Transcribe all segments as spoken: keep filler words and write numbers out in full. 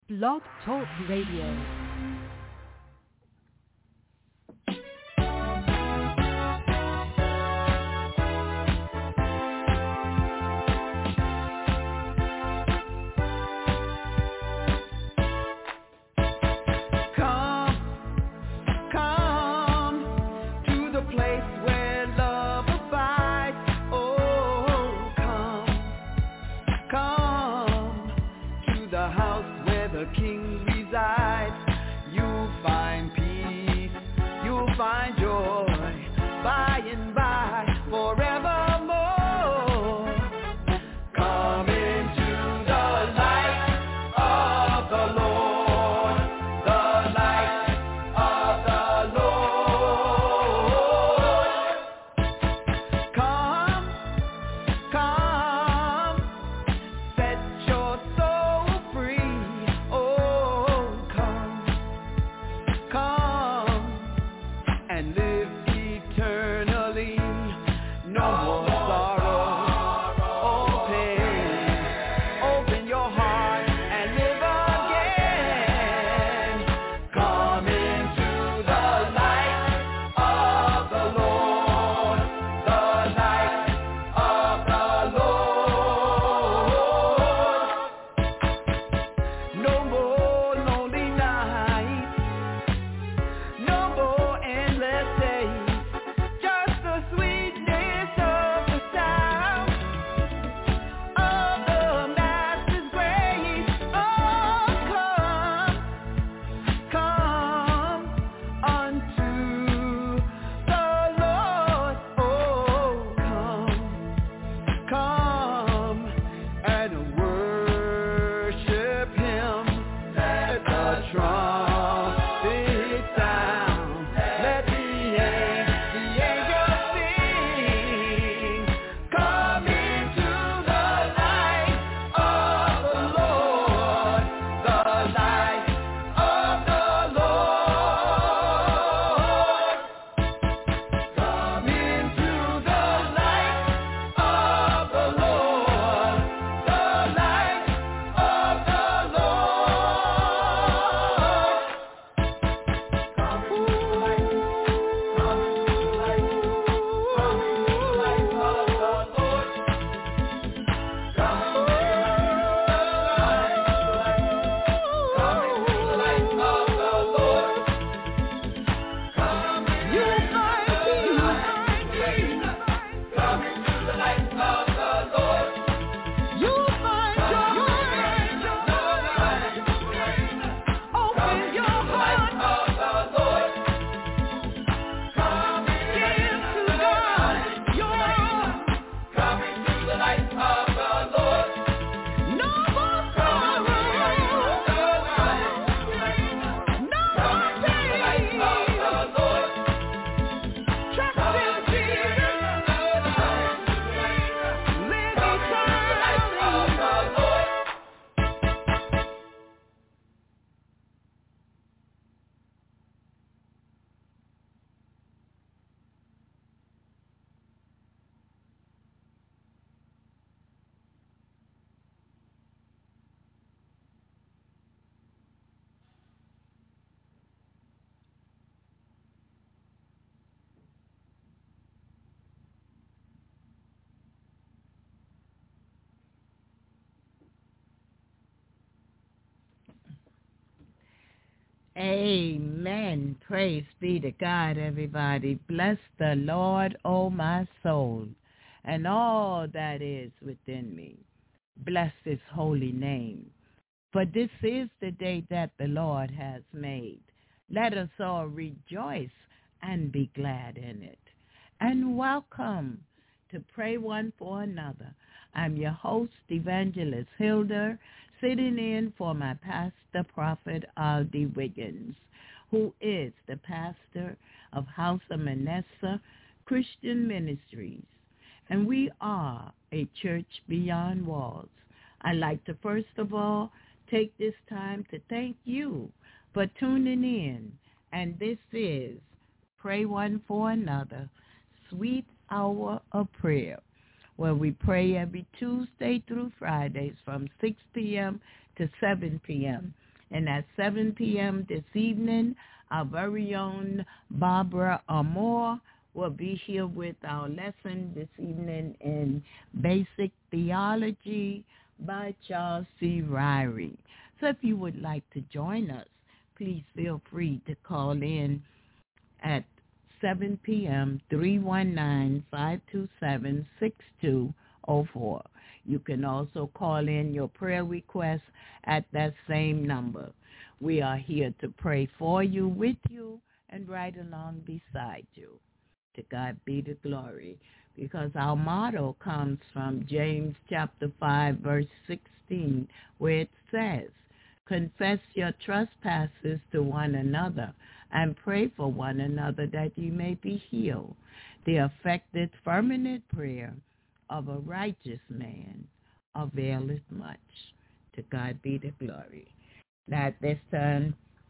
Blog Talk Radio. Amen. Praise be to God, everybody. Bless the Lord, O my soul, and all that is within me. Bless his holy name. For this is the day that the Lord has made. Let us all rejoice and be glad in it. And welcome to Pray One for Another. I'm your host, Evangelist Hilda, sitting in for my pastor, Prophet Aldi Wiggins, who is the pastor of House of Manasseh Christian Ministries. And we are a church beyond walls. I'd like to first of all take this time to thank you for tuning in. And this is Pray One for Another, Sweet Hour of Prayer, where we pray every Tuesday through Fridays from six p.m. to seven p.m. And at seven p.m. this evening, our very own Barbara Amore will be here with our lesson this evening in Basic Theology by Charles C. Ryrie. So if you would like to join us, please feel free to call in at seven p.m. three one nine, five two seven, six two zero four. You can also call in your prayer requests at that same number. We are here to pray for you, with you, and right along beside you. To God be the glory, because our motto comes from James chapter five, verse sixteen, where it says, confess your trespasses to one another and pray for one another that you may be healed. The effective, fervent prayer of a righteous man availeth much. To God be the glory. Now at this time,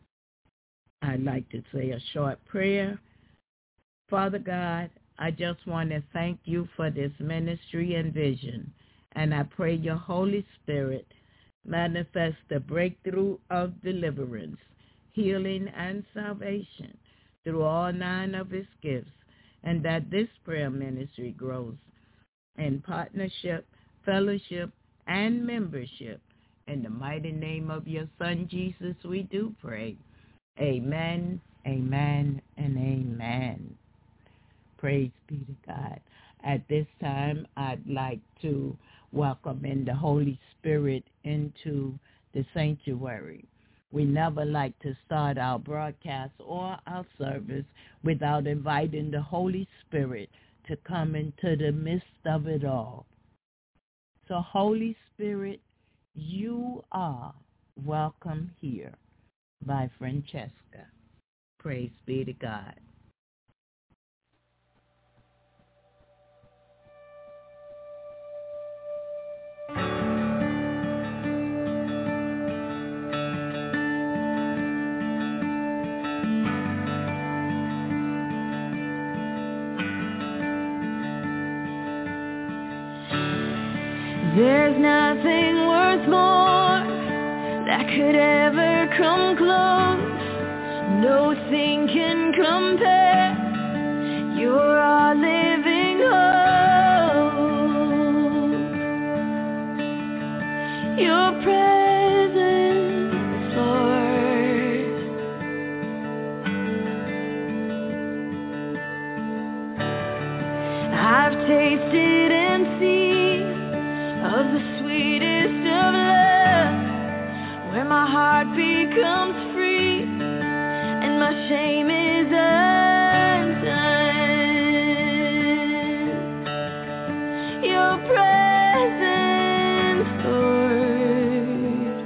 I'd like to say a short prayer. Father God, I just want to thank you for this ministry and vision, and I pray your Holy Spirit manifest the breakthrough of deliverance, healing, and salvation through all nine of his gifts, and that this prayer ministry grows in partnership, fellowship, and membership. In the mighty name of your Son, Jesus, we do pray. Amen, amen, and amen. Praise be to God. At this time, I'd like to welcome in the Holy Spirit into the sanctuary. We never like to start our broadcast or our service without inviting the Holy Spirit to come into the midst of it all. So, Holy Spirit, you are welcome here by Francesca. Praise be to God. There's nothing worth more that could ever come close. Nothing can compare. You're our living hope. Your presence, Lord. I've tasted and seen of the sweetest of love, where my heart becomes free and my shame is undone. Your presence, Lord.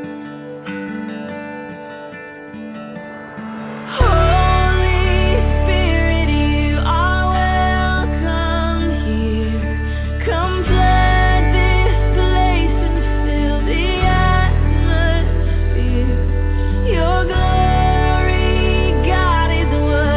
Holy Spirit, you are welcome here. Come flood this place and fill the atmosphere. Your glory, God, is what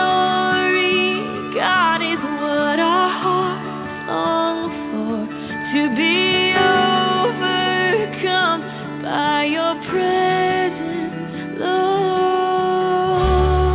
glory, God, is what our hearts long for, to be overcome by your presence, Lord.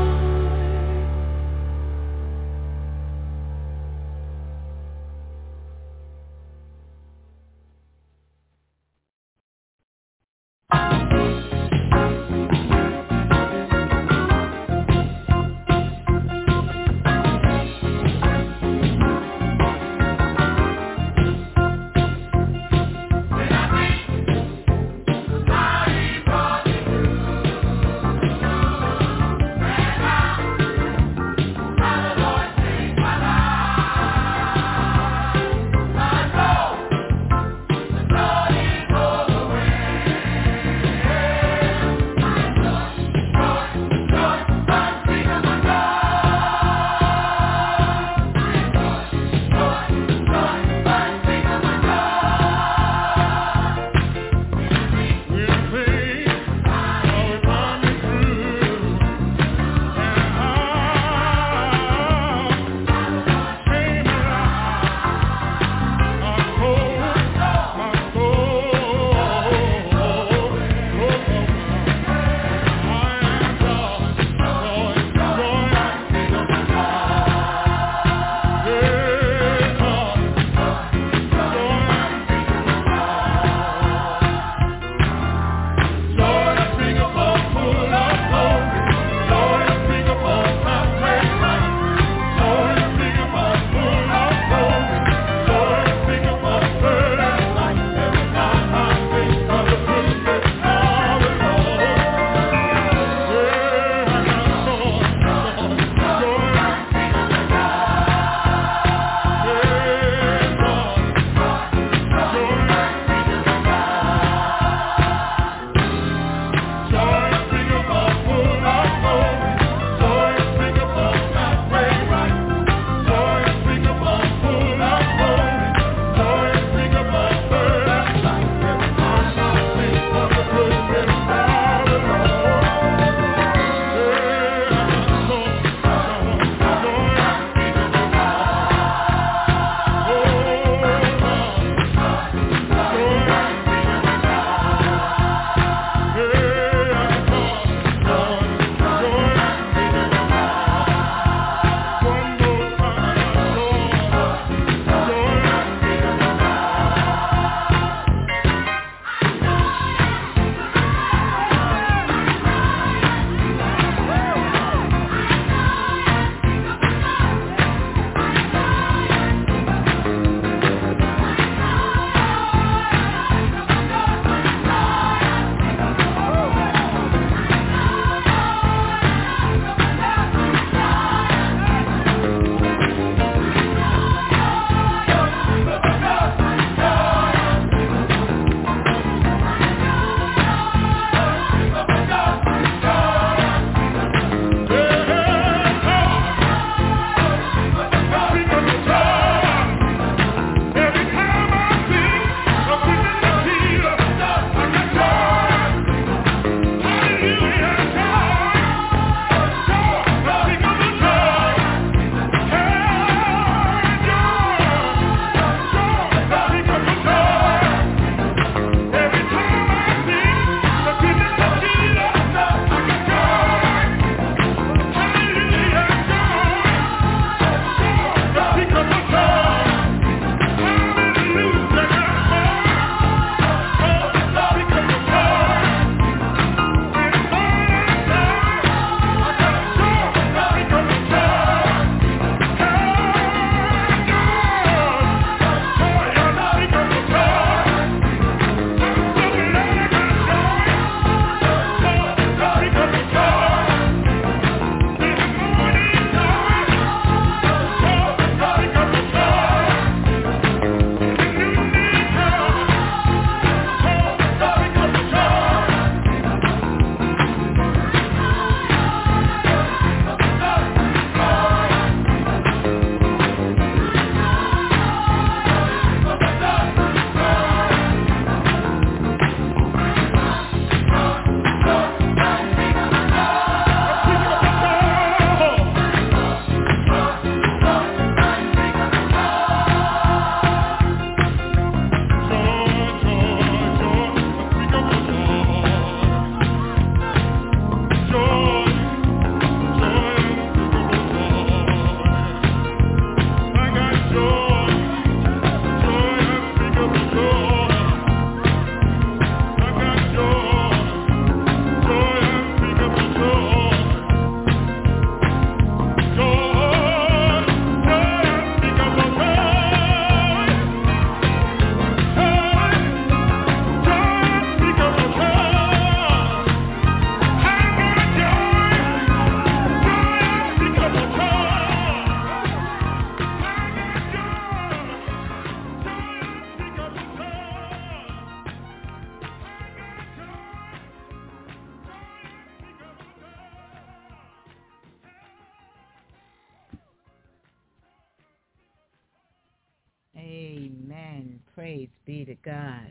Praise be to God.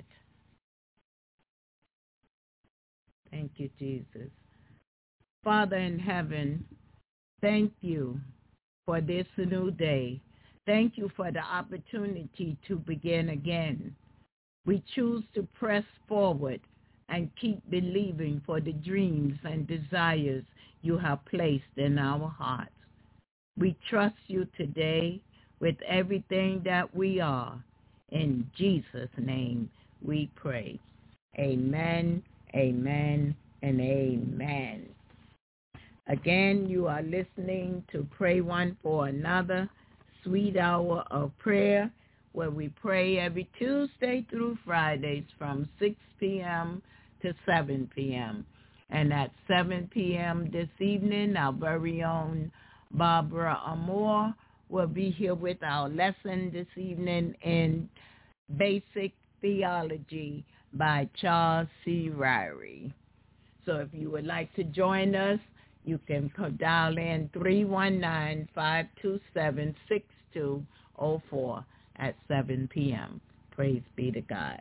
Thank you, Jesus. Father in heaven, thank you for this new day. Thank you for the opportunity to begin again. We choose to press forward and keep believing for the dreams and desires you have placed in our hearts. We trust you today with everything that we are. In Jesus' name we pray. Amen, amen, and amen. Again, you are listening to Pray One for Another, Sweet Hour of Prayer, where we pray every Tuesday through Fridays from six p.m. to seven p.m. And at seven p.m. this evening, our very own Barbara Amore will be here with our lesson this evening in Basic Theology by Charles C. Ryrie. So if you would like to join us, you can dial in three one nine, five two seven, six two zero four at seven p.m. Praise be to God.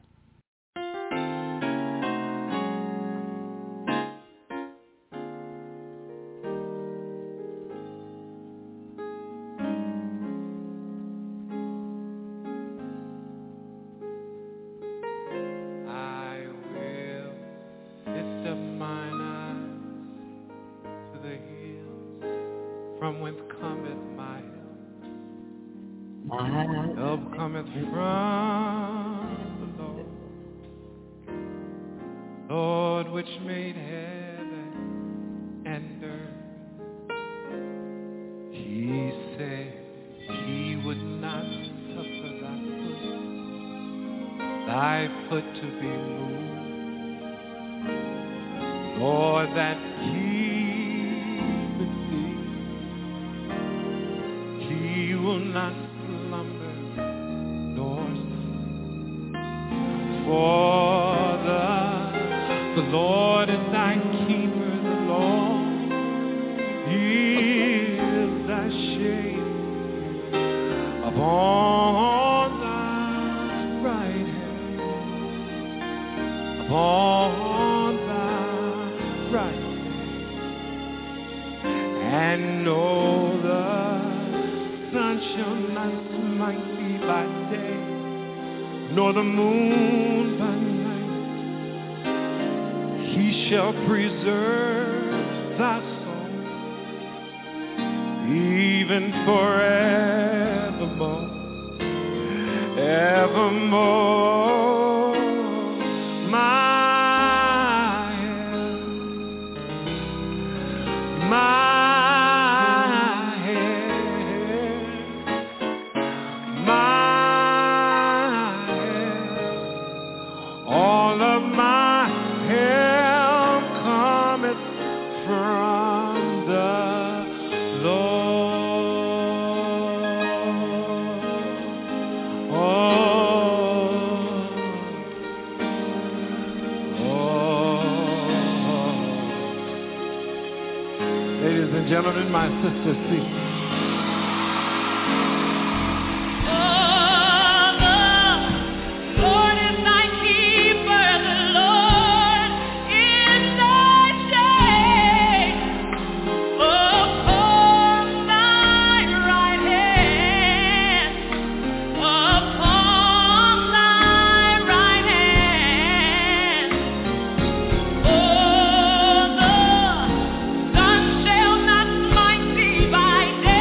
From whence cometh my help? Help cometh from the Lord, Lord which made heaven and earth. He said he would not suffer thy foot, thy foot to be moved. Lord, that he will not slumber nor sleep. For the, the Lord is thy keeper, the Lord is thy shade upon thy right hand, upon thy right hand, and know the sun shall not smite thee by day, nor the moon by night. He shall preserve thy soul, even forevermore, evermore. My help, my gentlemen, my sisters, please. By day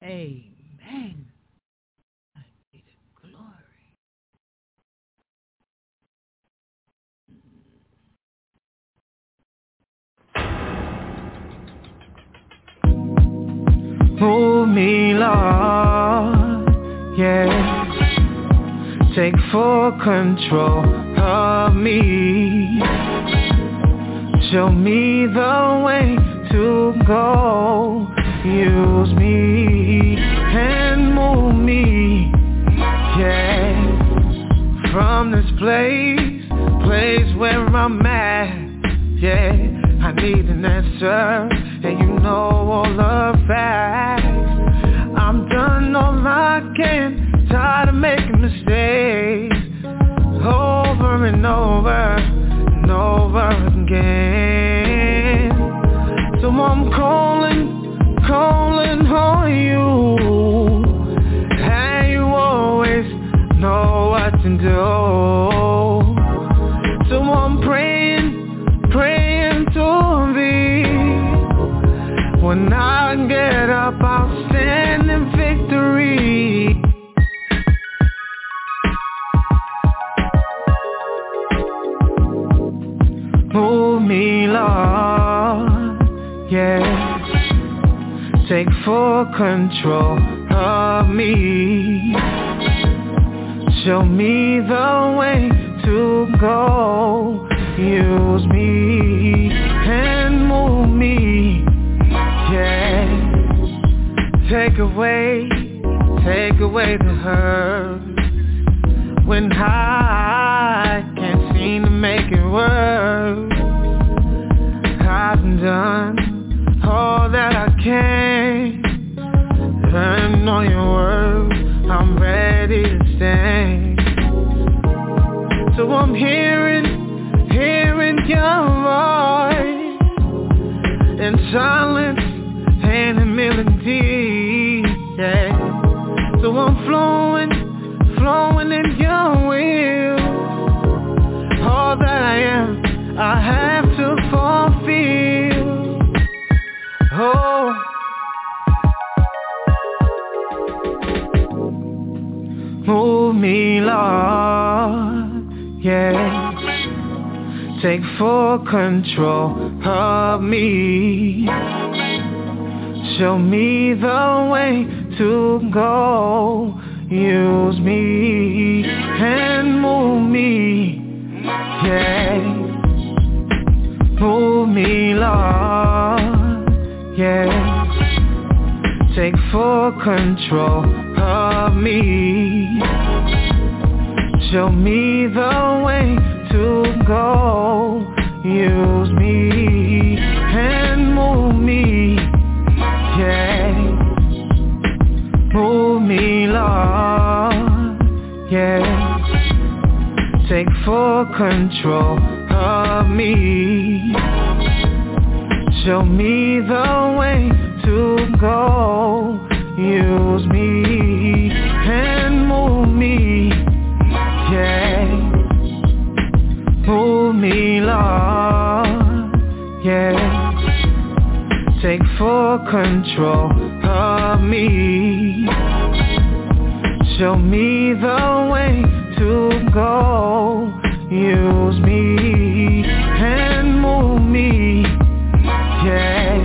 Amen. I give you glory. Move me, Lord, yeah. Take full control of me. Show me the way to go. Use me and move me, yeah. From this place, place where I'm at, yeah. I need an answer, and you know all the facts. I'm done all I can, tired of making mistakes, over and over and over again. So I'm calling, calling on you, and you always know what to do. So I'm praying, praying to thee. When I get up, I'll stand in victory. Move me, Lord, yeah. Take full control of me. Show me the way to go. Use me and move me, yeah. Take away, take away the hurt. When I can't seem to make it work, I've done all that I can. Turn on your word, I'm ready to stand. So I'm hearing, hearing your voice in silence and in melody, yeah. So I'm flowing, flowing in your will. All that I am, I have to fulfill. Oh, move me, Lord, yeah. Take full control of me. Show me the way to go. Use me and move me, yeah. Move me, Lord, yeah. Take full control of me. Show me the way to go. Use me and move me, yeah. Move me, Lord, yeah. Take full control of me. Show me the way to go. Use me and move me, yeah. Move me, Lord, yeah. Take full control of me. Show me the way to go. Use me and move me, yeah.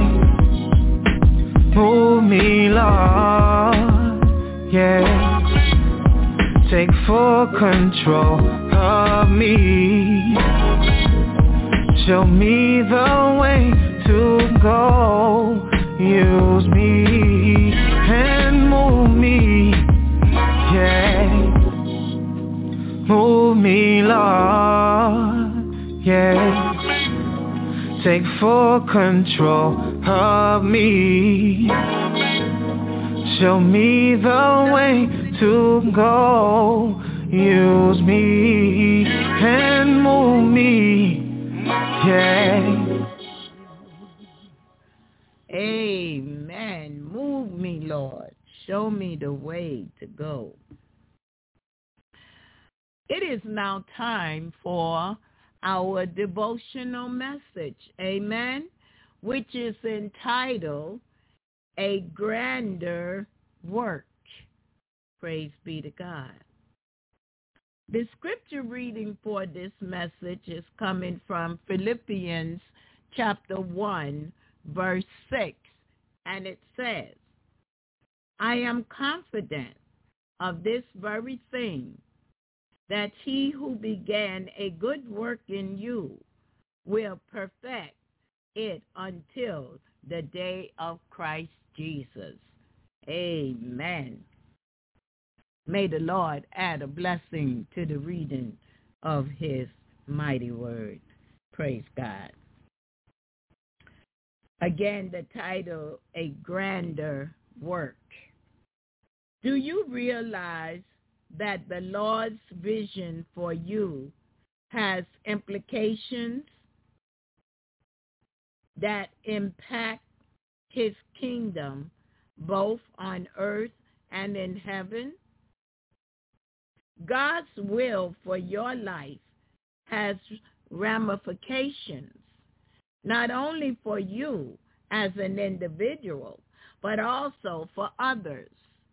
Move me, Lord, yeah. Take full control of me. Show me the way to go. Use me and move me, yeah. Move me, Lord, yeah. Take full control of me. Show me the way to go. Use me and move me, yeah. Amen. Move me, Lord. Show me the way to go. It is now time for our devotional message, amen, which is entitled, A Grander work. Praise be to God. The scripture reading for this message is coming from Philippians chapter one, verse six, and it says, I am confident of this very thing, that he who began a good work in you will perfect it until the day of Christ Jesus. Amen. May the Lord add a blessing to the reading of his mighty word. Praise God. Again, the title, A Grander Work. Do you realize that the Lord's vision for you has implications that impact his kingdom both on earth and in heaven? God's will for your life has ramifications, not only for you as an individual, but also for others,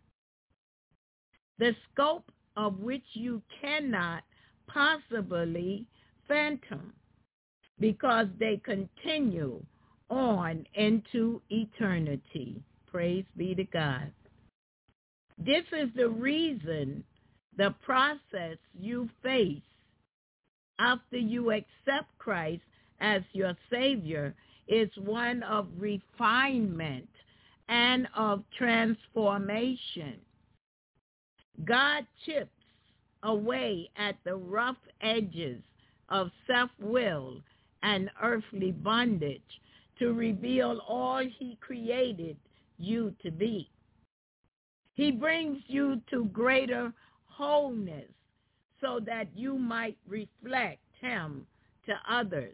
the scope of which you cannot possibly fathom, because they continue on into eternity. Praise be to God. This is the reason the process you face after you accept Christ as your Savior is one of refinement and of transformation. God chips away at the rough edges of self-will and earthly bondage to reveal all he created you to be. He brings you to greater wholeness so that you might reflect him to others.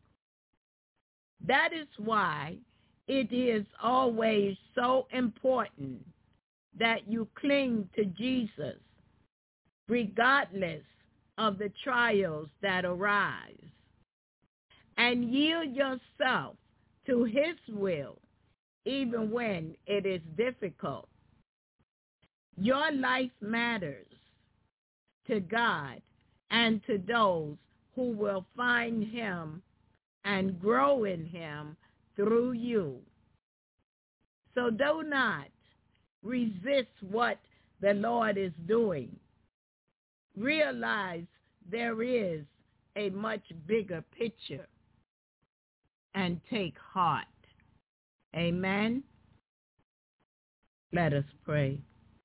That is why it is always so important that you cling to Jesus, regardless of the trials that arise, and yield yourself to his will, even when it is difficult. Your life matters to God and to those who will find him and grow in him through you. So do not resist what the Lord is doing. Realize there is a much bigger picture and take heart. Amen. Let us pray.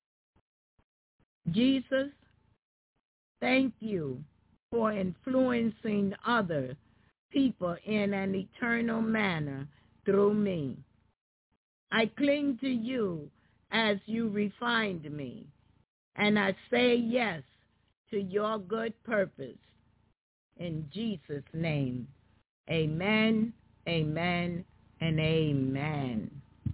Jesus, thank you for influencing other people in an eternal manner through me. I cling to you as you refined me, and I say yes to your good purpose. In Jesus' name, amen, amen, and amen.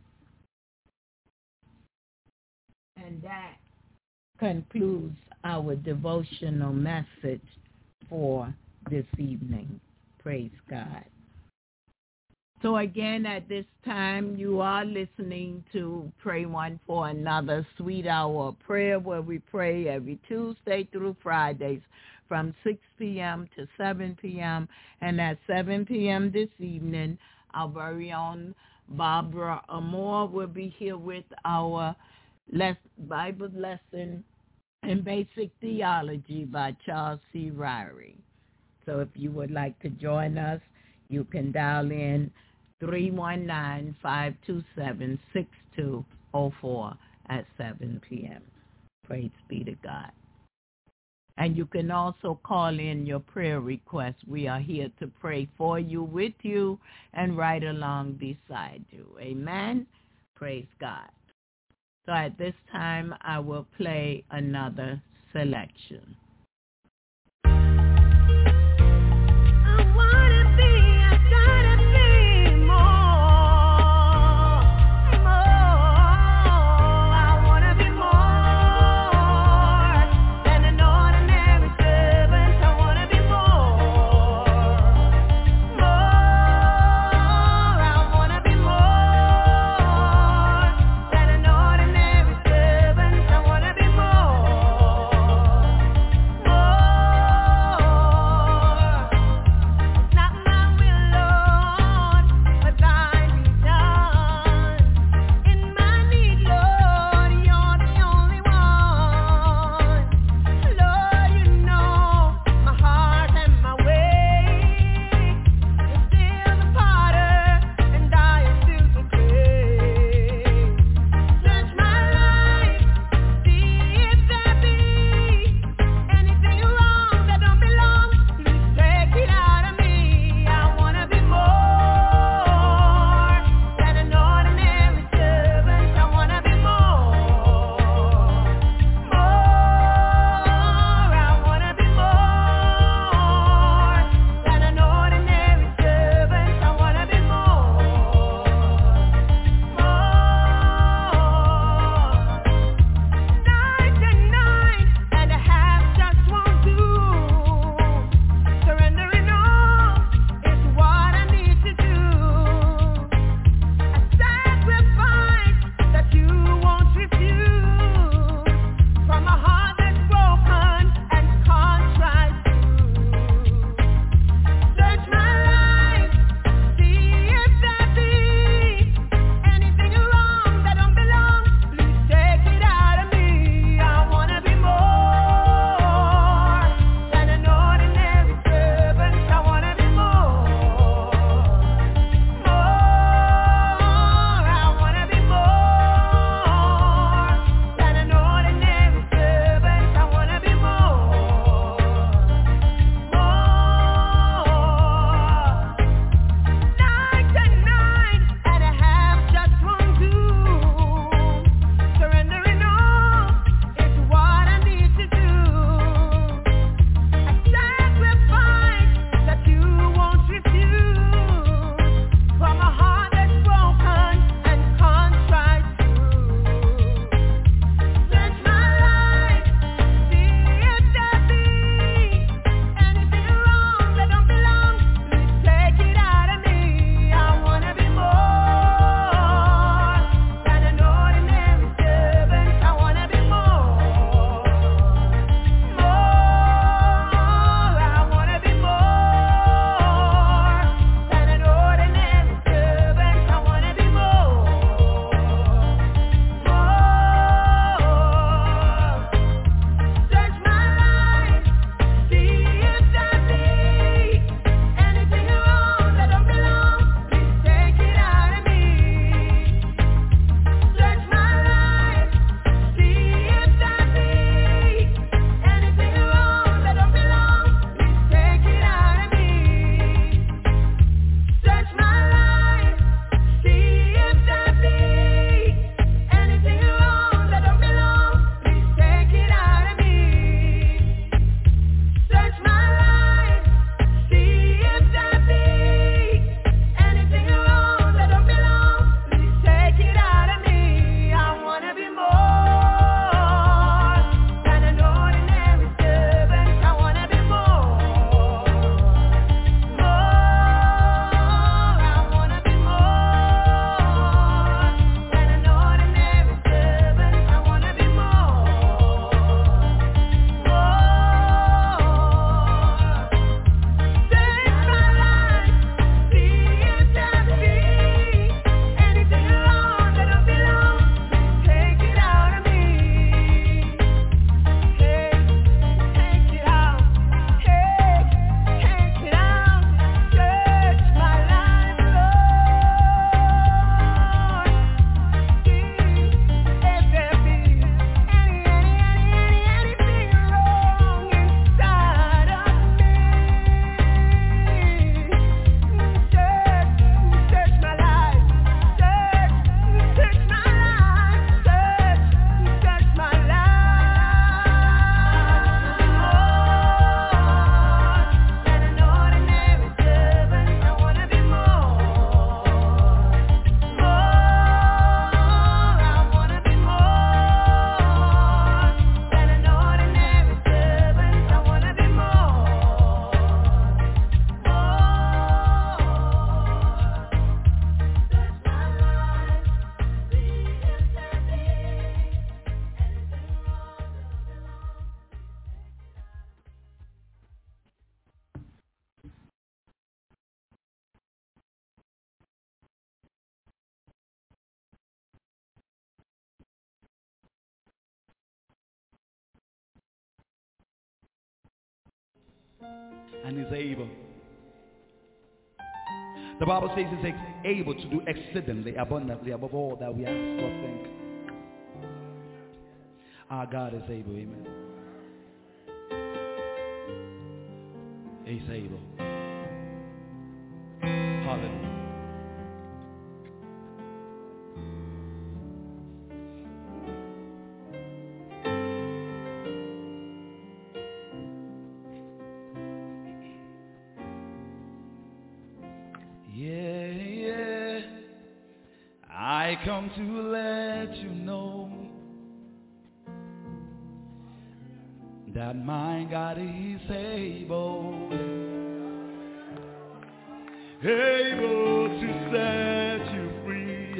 And that concludes our devotional message for this evening. Praise God. So again, at this time, you are listening to Pray One for Another, Sweet Hour of Prayer, where we pray every Tuesday through Fridays from six p.m. to seven p.m. And at seven p.m. this evening, our very own Barbara Amore will be here with our les- Bible lesson in Basic Theology by Charles C. Ryrie. So if you would like to join us, you can dial in three one nine, five two seven, six two zero four at seven p.m. Praise be to God. And you can also call in your prayer requests. We are here to pray for you, with you, and right along beside you. Amen. Praise God. So at this time, I will play another selection. Than an ordinary servant. And he's able. The Bible says he's able to do exceedingly abundantly above all that we ask or think. Our God is able, amen. He's able. Hallelujah. Yeah, yeah. I come to let you know that my God is able, able to set you free.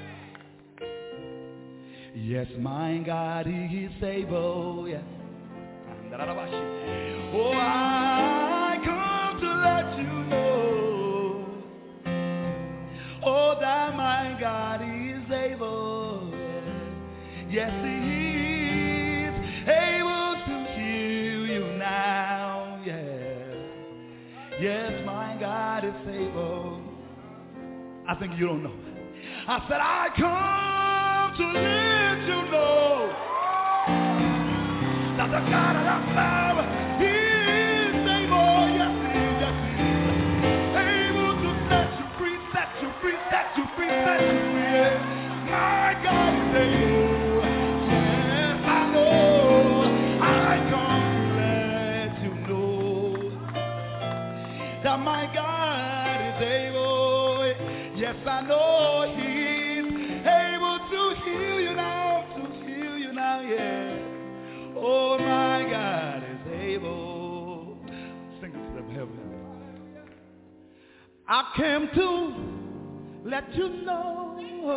Yes, my God is able. Yes. Oh, I come to let you know, oh, that my God is able. Yes, He is able to heal you now. Yeah. Yes, my God is able. I think you don't know. I said, I come to let you know that the God of our Father, He is able. Yes, He is. Yes, He is. Able to set you free, set you free, set you free, set you free. Yeah. My God is able. Yes, I know. I come to let you know that my God is able. Yes, I know He's able to heal you now, to heal you now, yeah. Oh, my God is able. Sing it to them, heaven. I came to let you know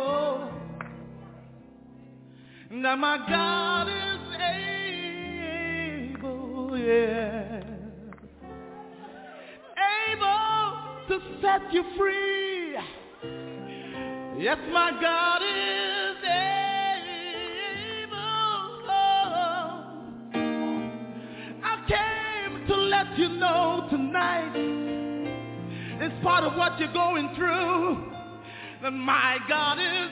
that my God is able, yeah. Able to set you free. Yes, my God is able. I came to let you know tonight, in spite of what you're going through, that my God is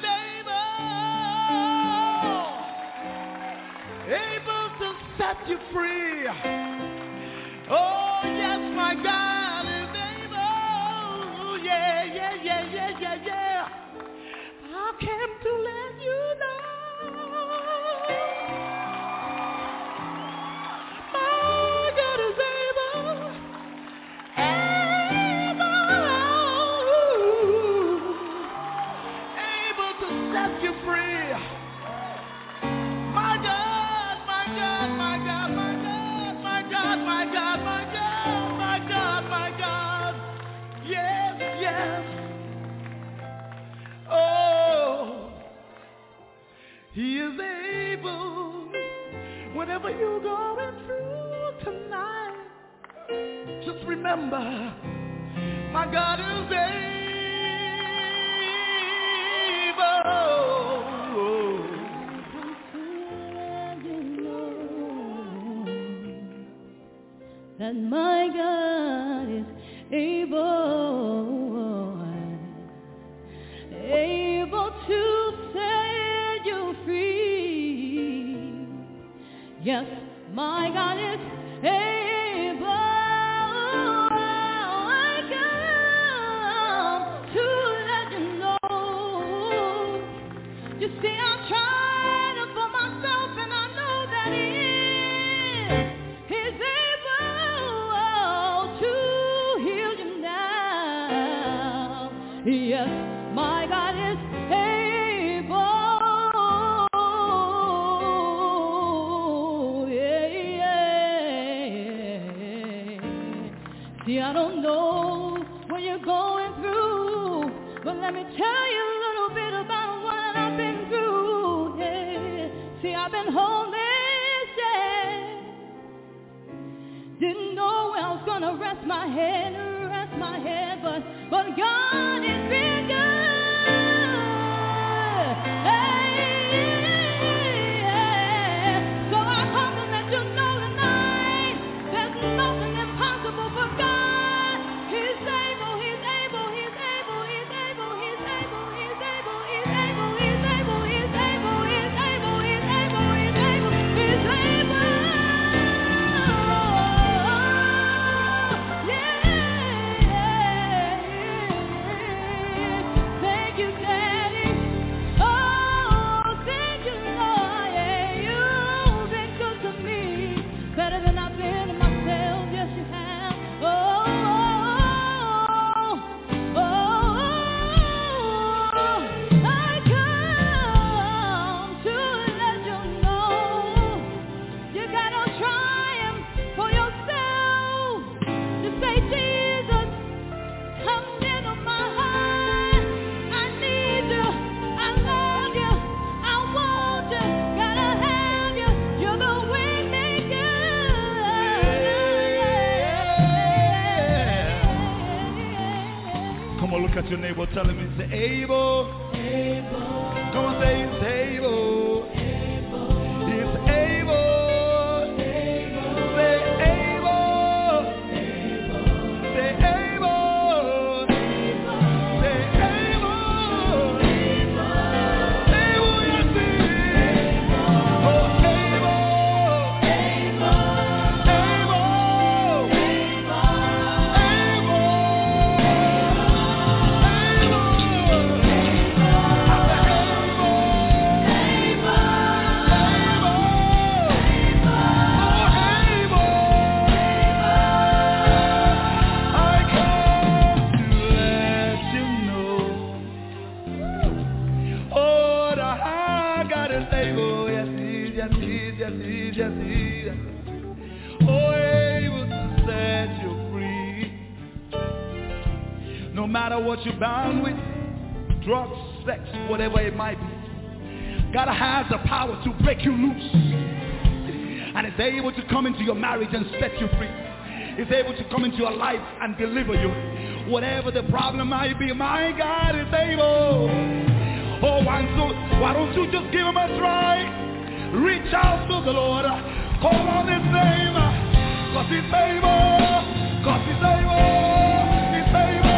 able, able to set you free. Oh, yes, my God is able. Yeah, yeah, yeah, yeah, yeah, yeah. I came to let you know my God is able, able, able to set you free. My God, my God, my God, my God, my God, my God, my God, my God, my God. Yes, yes. Oh, He is able. Whatever you're going through tonight, just remember, my God is able. That my God is able, able to set you free. Yes, my God is able. I come to let you know. You see, I'm trying it for myself, and I know that He is. He's able to heal you now. Yes, my God is able. Yeah, yeah. See, I don't know what you're going through, but let me tell you a little bit about what I've been through. Yeah. See, I've been homeless, yeah. Didn't know where I was gonna rest my head, rest my head, but but God has been good. Hey, yeah. So I come to let you know tonight, there's nothing impossible. Look at your neighbor, tell him he's able. Able. Come on, say he's able. Able. He's able. Able. Say able. Able. Say able. Able. Say able. Able. Able, yes he is. Oh, able. Able. Able. No matter what you're bound with, drugs, sex, whatever it might be, God has the power to break you loose. And is able to come into your marriage and set you free. Is able to come into your life and deliver you. Whatever the problem might be, my God is able. Oh, and so why don't you just give him a try? Reach out to the Lord. Call on his name. Cause he's able. Cause he's able. He's able.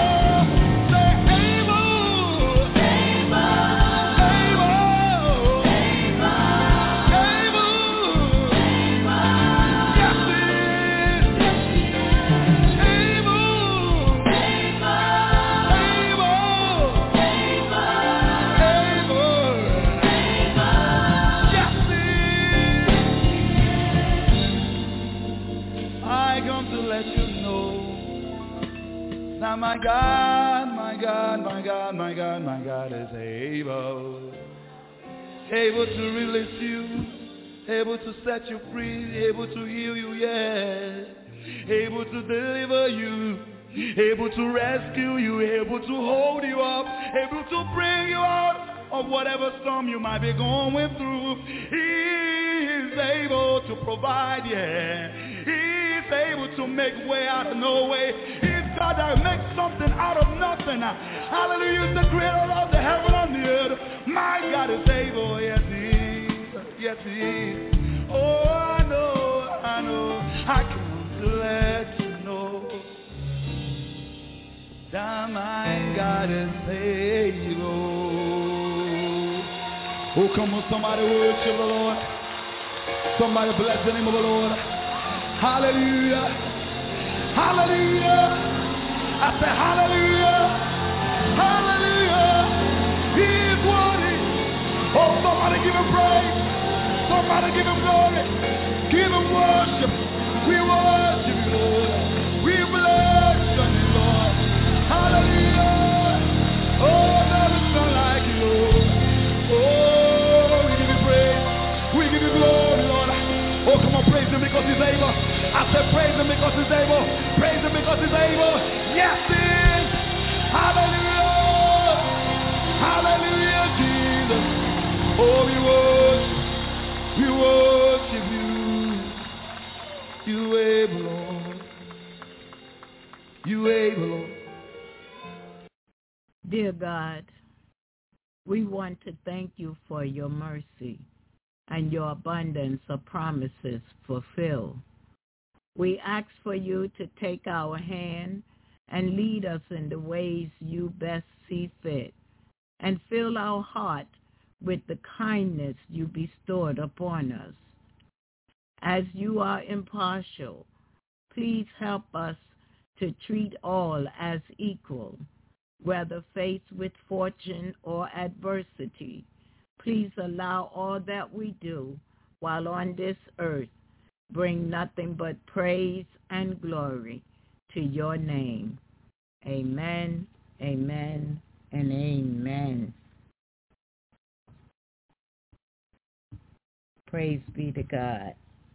My God, my God, my God, my God, my God is able. Able to release you, able to set you free, able to heal you, yeah. Able to deliver you, able to rescue you, able to hold you up, able to bring you out of whatever storm you might be going through. He is able to provide, yeah. He is able to make way out of no way. God that makes something out of nothing. Hallelujah, is the creator of the heaven and the earth. My God is able, yes he is, yes he is. Oh, I know, I know, I come to let you know that my God is able. Oh, come on, somebody worship the Lord. Somebody bless the name of the Lord. Hallelujah, hallelujah. I say hallelujah, hallelujah, he is worthy. Oh, somebody give him praise, somebody give him glory, give him worship. We worship you, Lord, we bless you, Lord. Hallelujah, oh, there is none like you, Lord. Oh, we give you praise, we give you glory, Lord. Oh, come on, praise him because he's able. I said praise him because he's able. Praise him because he's able. Yes, he is. Hallelujah. Hallelujah, Jesus. Oh, we worship, we worship you. You able, Lord. You able, Lord. Dear God, we want to thank you for your mercy and your abundance of promises fulfilled. We ask for you to take our hand and lead us in the ways you best see fit, and fill our heart with the kindness you bestowed upon us. As you are impartial, please help us to treat all as equal, whether faced with fortune or adversity. Please allow all that we do while on this earth bring nothing but praise and glory to your name. Amen, amen, and amen. Praise be to God.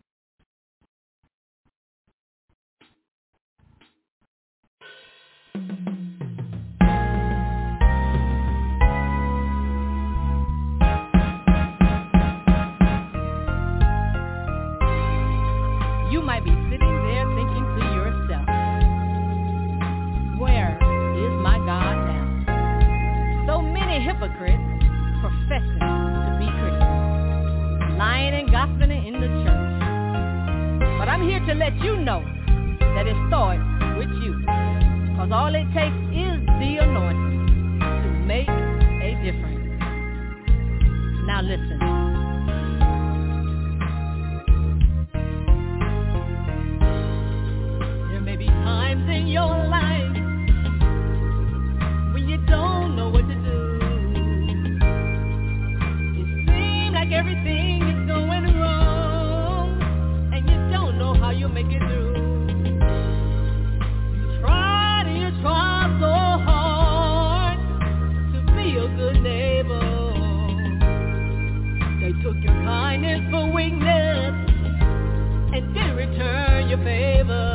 You might be sitting there thinking to yourself, where is my God now? let you know that it starts with you. Because all it takes is the anointing to make a difference. Now listen. There may be times in your life when you don't know what to do. Everything is going wrong, and you don't know how you'll make it through. You tried and you tried so hard to be a good neighbor. They took your kindness for weakness and didn't return your favor.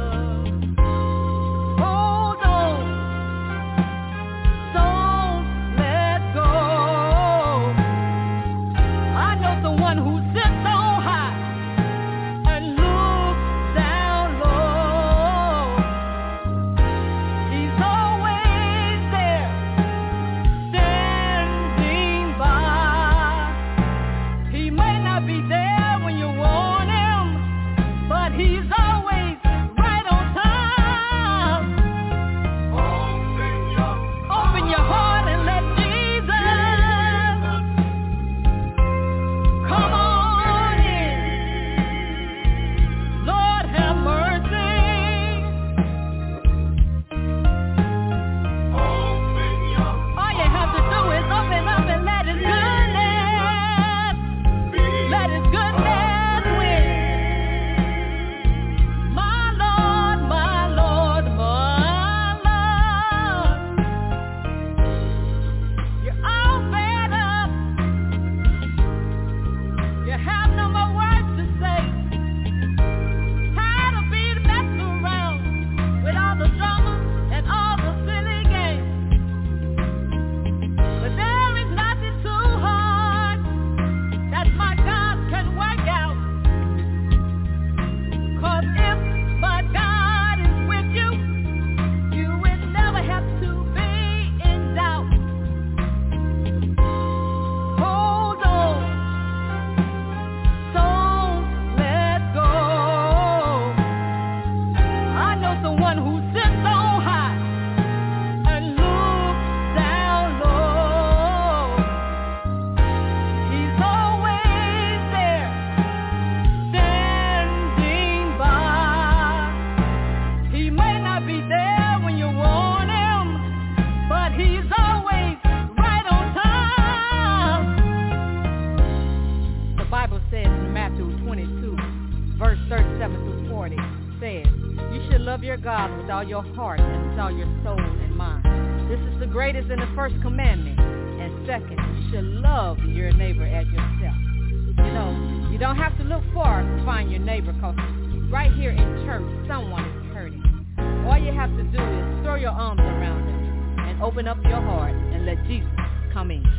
Your heart and with all your soul and mind. This is the greatest and the first commandment. And second, you should love your neighbor as yourself. You know, you don't have to look far to find your neighbor, because right here in church, someone is hurting. All you have to do is throw your arms around them and open up your heart and let Jesus come in.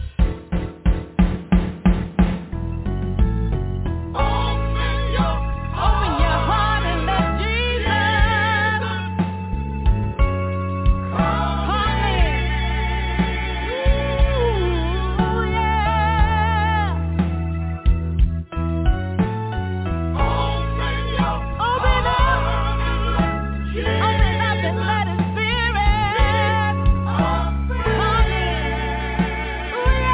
Let his spirit come in.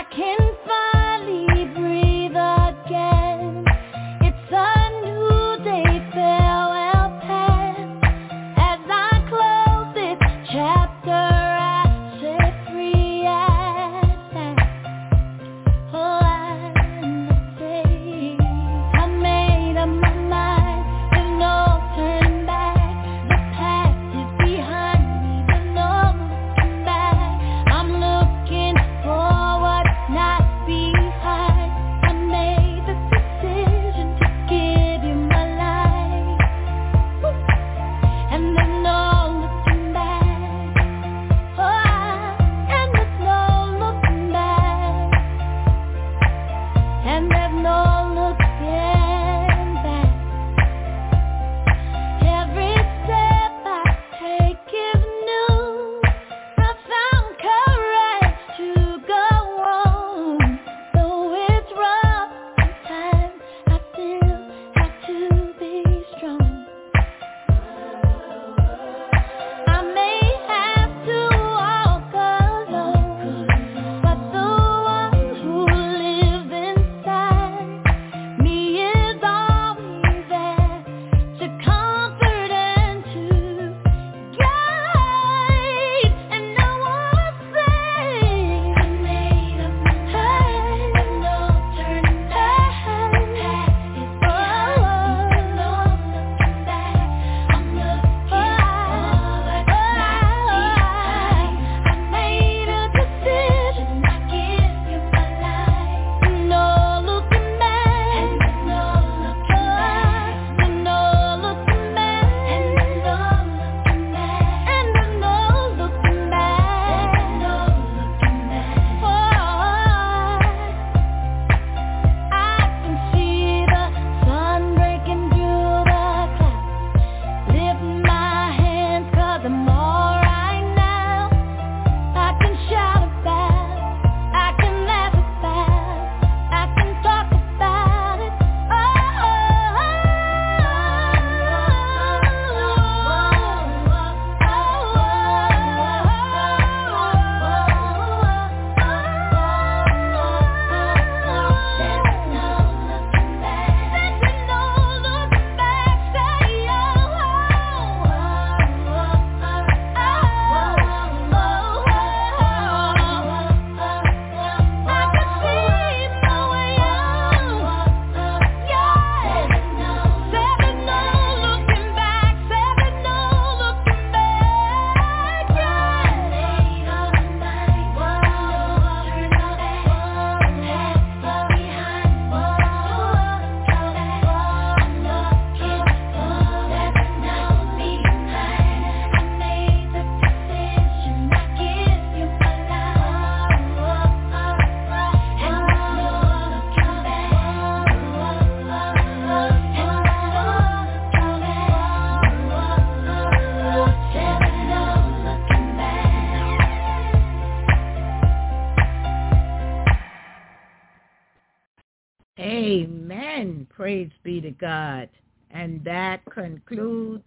Amen. Praise be to God. And that concludes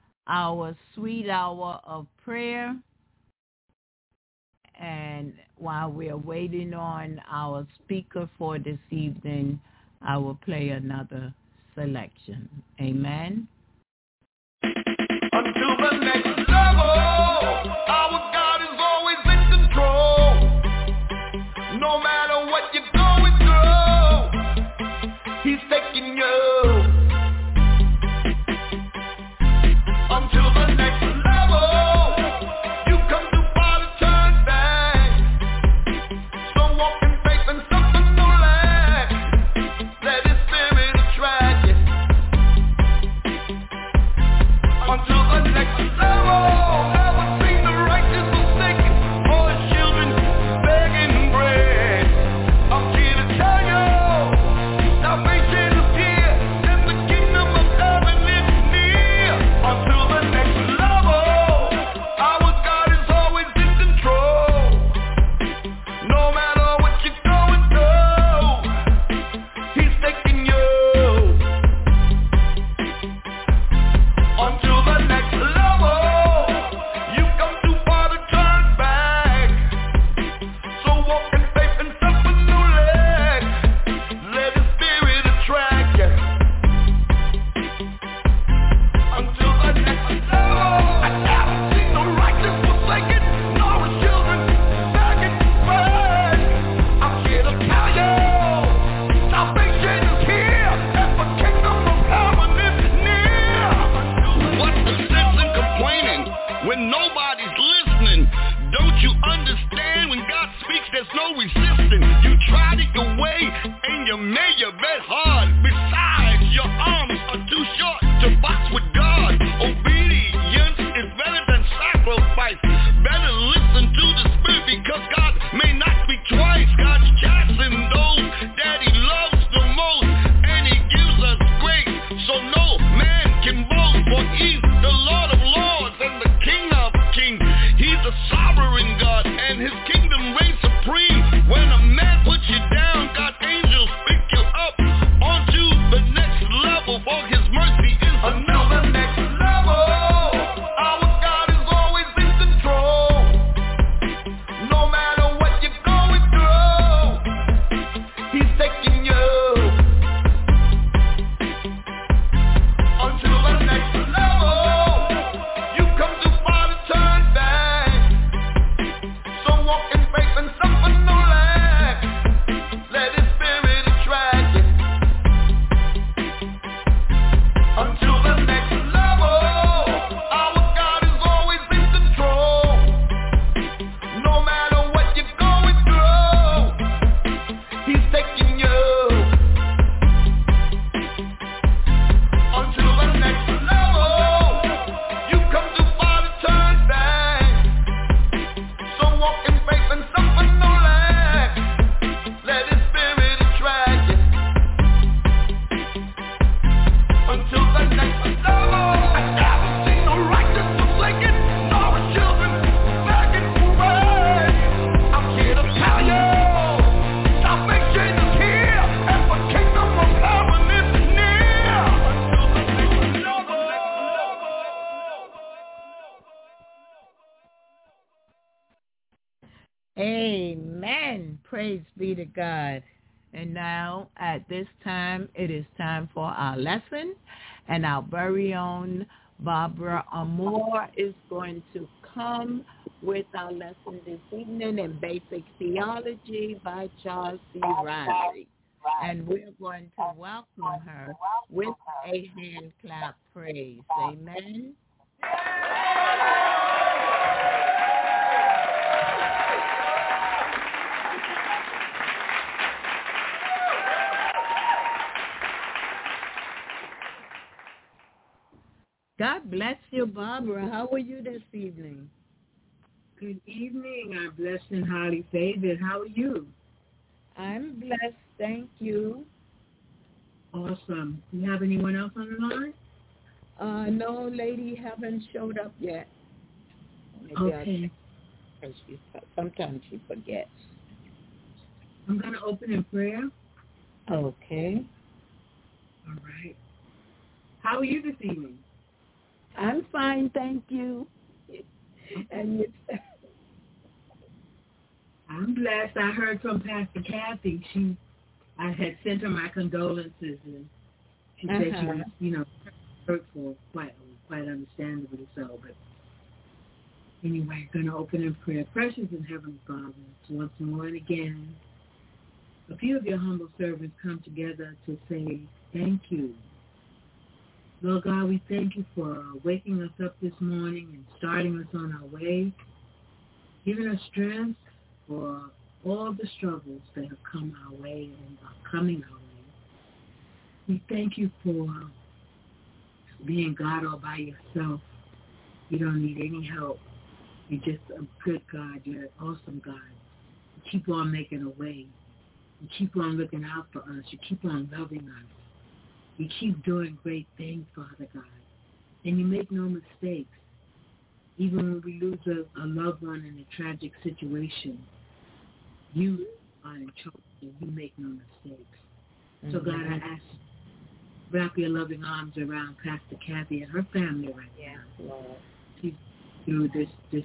our sweet hour of prayer. And while we are waiting on our speaker for this evening, I will play another selection. Amen. Until the next level, our God is always in control. No matter what you're going through, He's taking you. Until the next level, you come too far to turn back. So walk in faith and suffer no lack. Let His Spirit attract you. Until the next level, never seen the righteous persistent. You tried it your way, and you made your bet hard. Besides, your arms are too short to box with God. Obedience is better than sacrifice. Better listen to the Spirit, because God may not speak twice. God's chastening those that He loves the most, and He gives us grace, so no man can boast. For He's the Lord of lords and the King of kings. He's a sovereign God, and His kingdom reigns supreme. When a man puts you down, God's angels pick you up onto the next level, for His mercy is enough. Until the next level, our God is always in control. No matter what you're going through, He's taking you. Until the next level, you come too far to turn back. So walk in faith and suffer no lack. Let His Spirit attract you. Until the next level, our God is always in control. No matter what you're going through, He's taking you. Until the next level, you come too far to turn back. So walk in faith and suffer no lack. Let His Spirit attract you. Until the next level, I never seen the righteous forsaken, nor his children begging for bread. I'm here to tell you, salvation is here, and the kingdom of heaven is near. Until the next level. Amen. Praise be to God. And now, at this time, it is time for our lesson. And our very own Barbara Amore is going to come with our lesson this evening in Basic Theology by Charles C. Riley. And we're going to welcome her with a hand clap praise. Amen. God bless you, Barbara. How are you this evening? Good evening. I'm blessed and highly favored. How are you? I'm blessed, thank you. Awesome. Do you have anyone else on the line? Uh, no, lady haven't showed up yet. Maybe Okay. I'll, she, sometimes she forgets. I'm going to open in prayer. Okay. All right. How are you this evening? I'm fine, thank you. And you? I'm blessed. I heard from Pastor Kathy. She, I had sent her my condolences, and she uh-huh. said she was, you know, hurtful, quite, quite understandably so. But anyway, I'm going to open in prayer. Precious and Heavenly Father, once more and again, a few of your humble servants come together to say thank you. Lord God, we thank you for waking us up this morning and starting us on our way, giving us strength for all the struggles that have come our way and are coming our way. We thank you for being God all by yourself. You don't need any help. You're just a good God. You're an awesome God. You keep on making a way. You keep on looking out for us. You keep on loving us. You keep doing great things, Father God. And you make no mistakes. Even when we lose a, a loved one in a tragic situation, you are in charge and you make no mistakes. Mm-hmm. So, God, I ask, wrap your loving arms around Pastor Kathy and her family right now. Lord. She's through this, this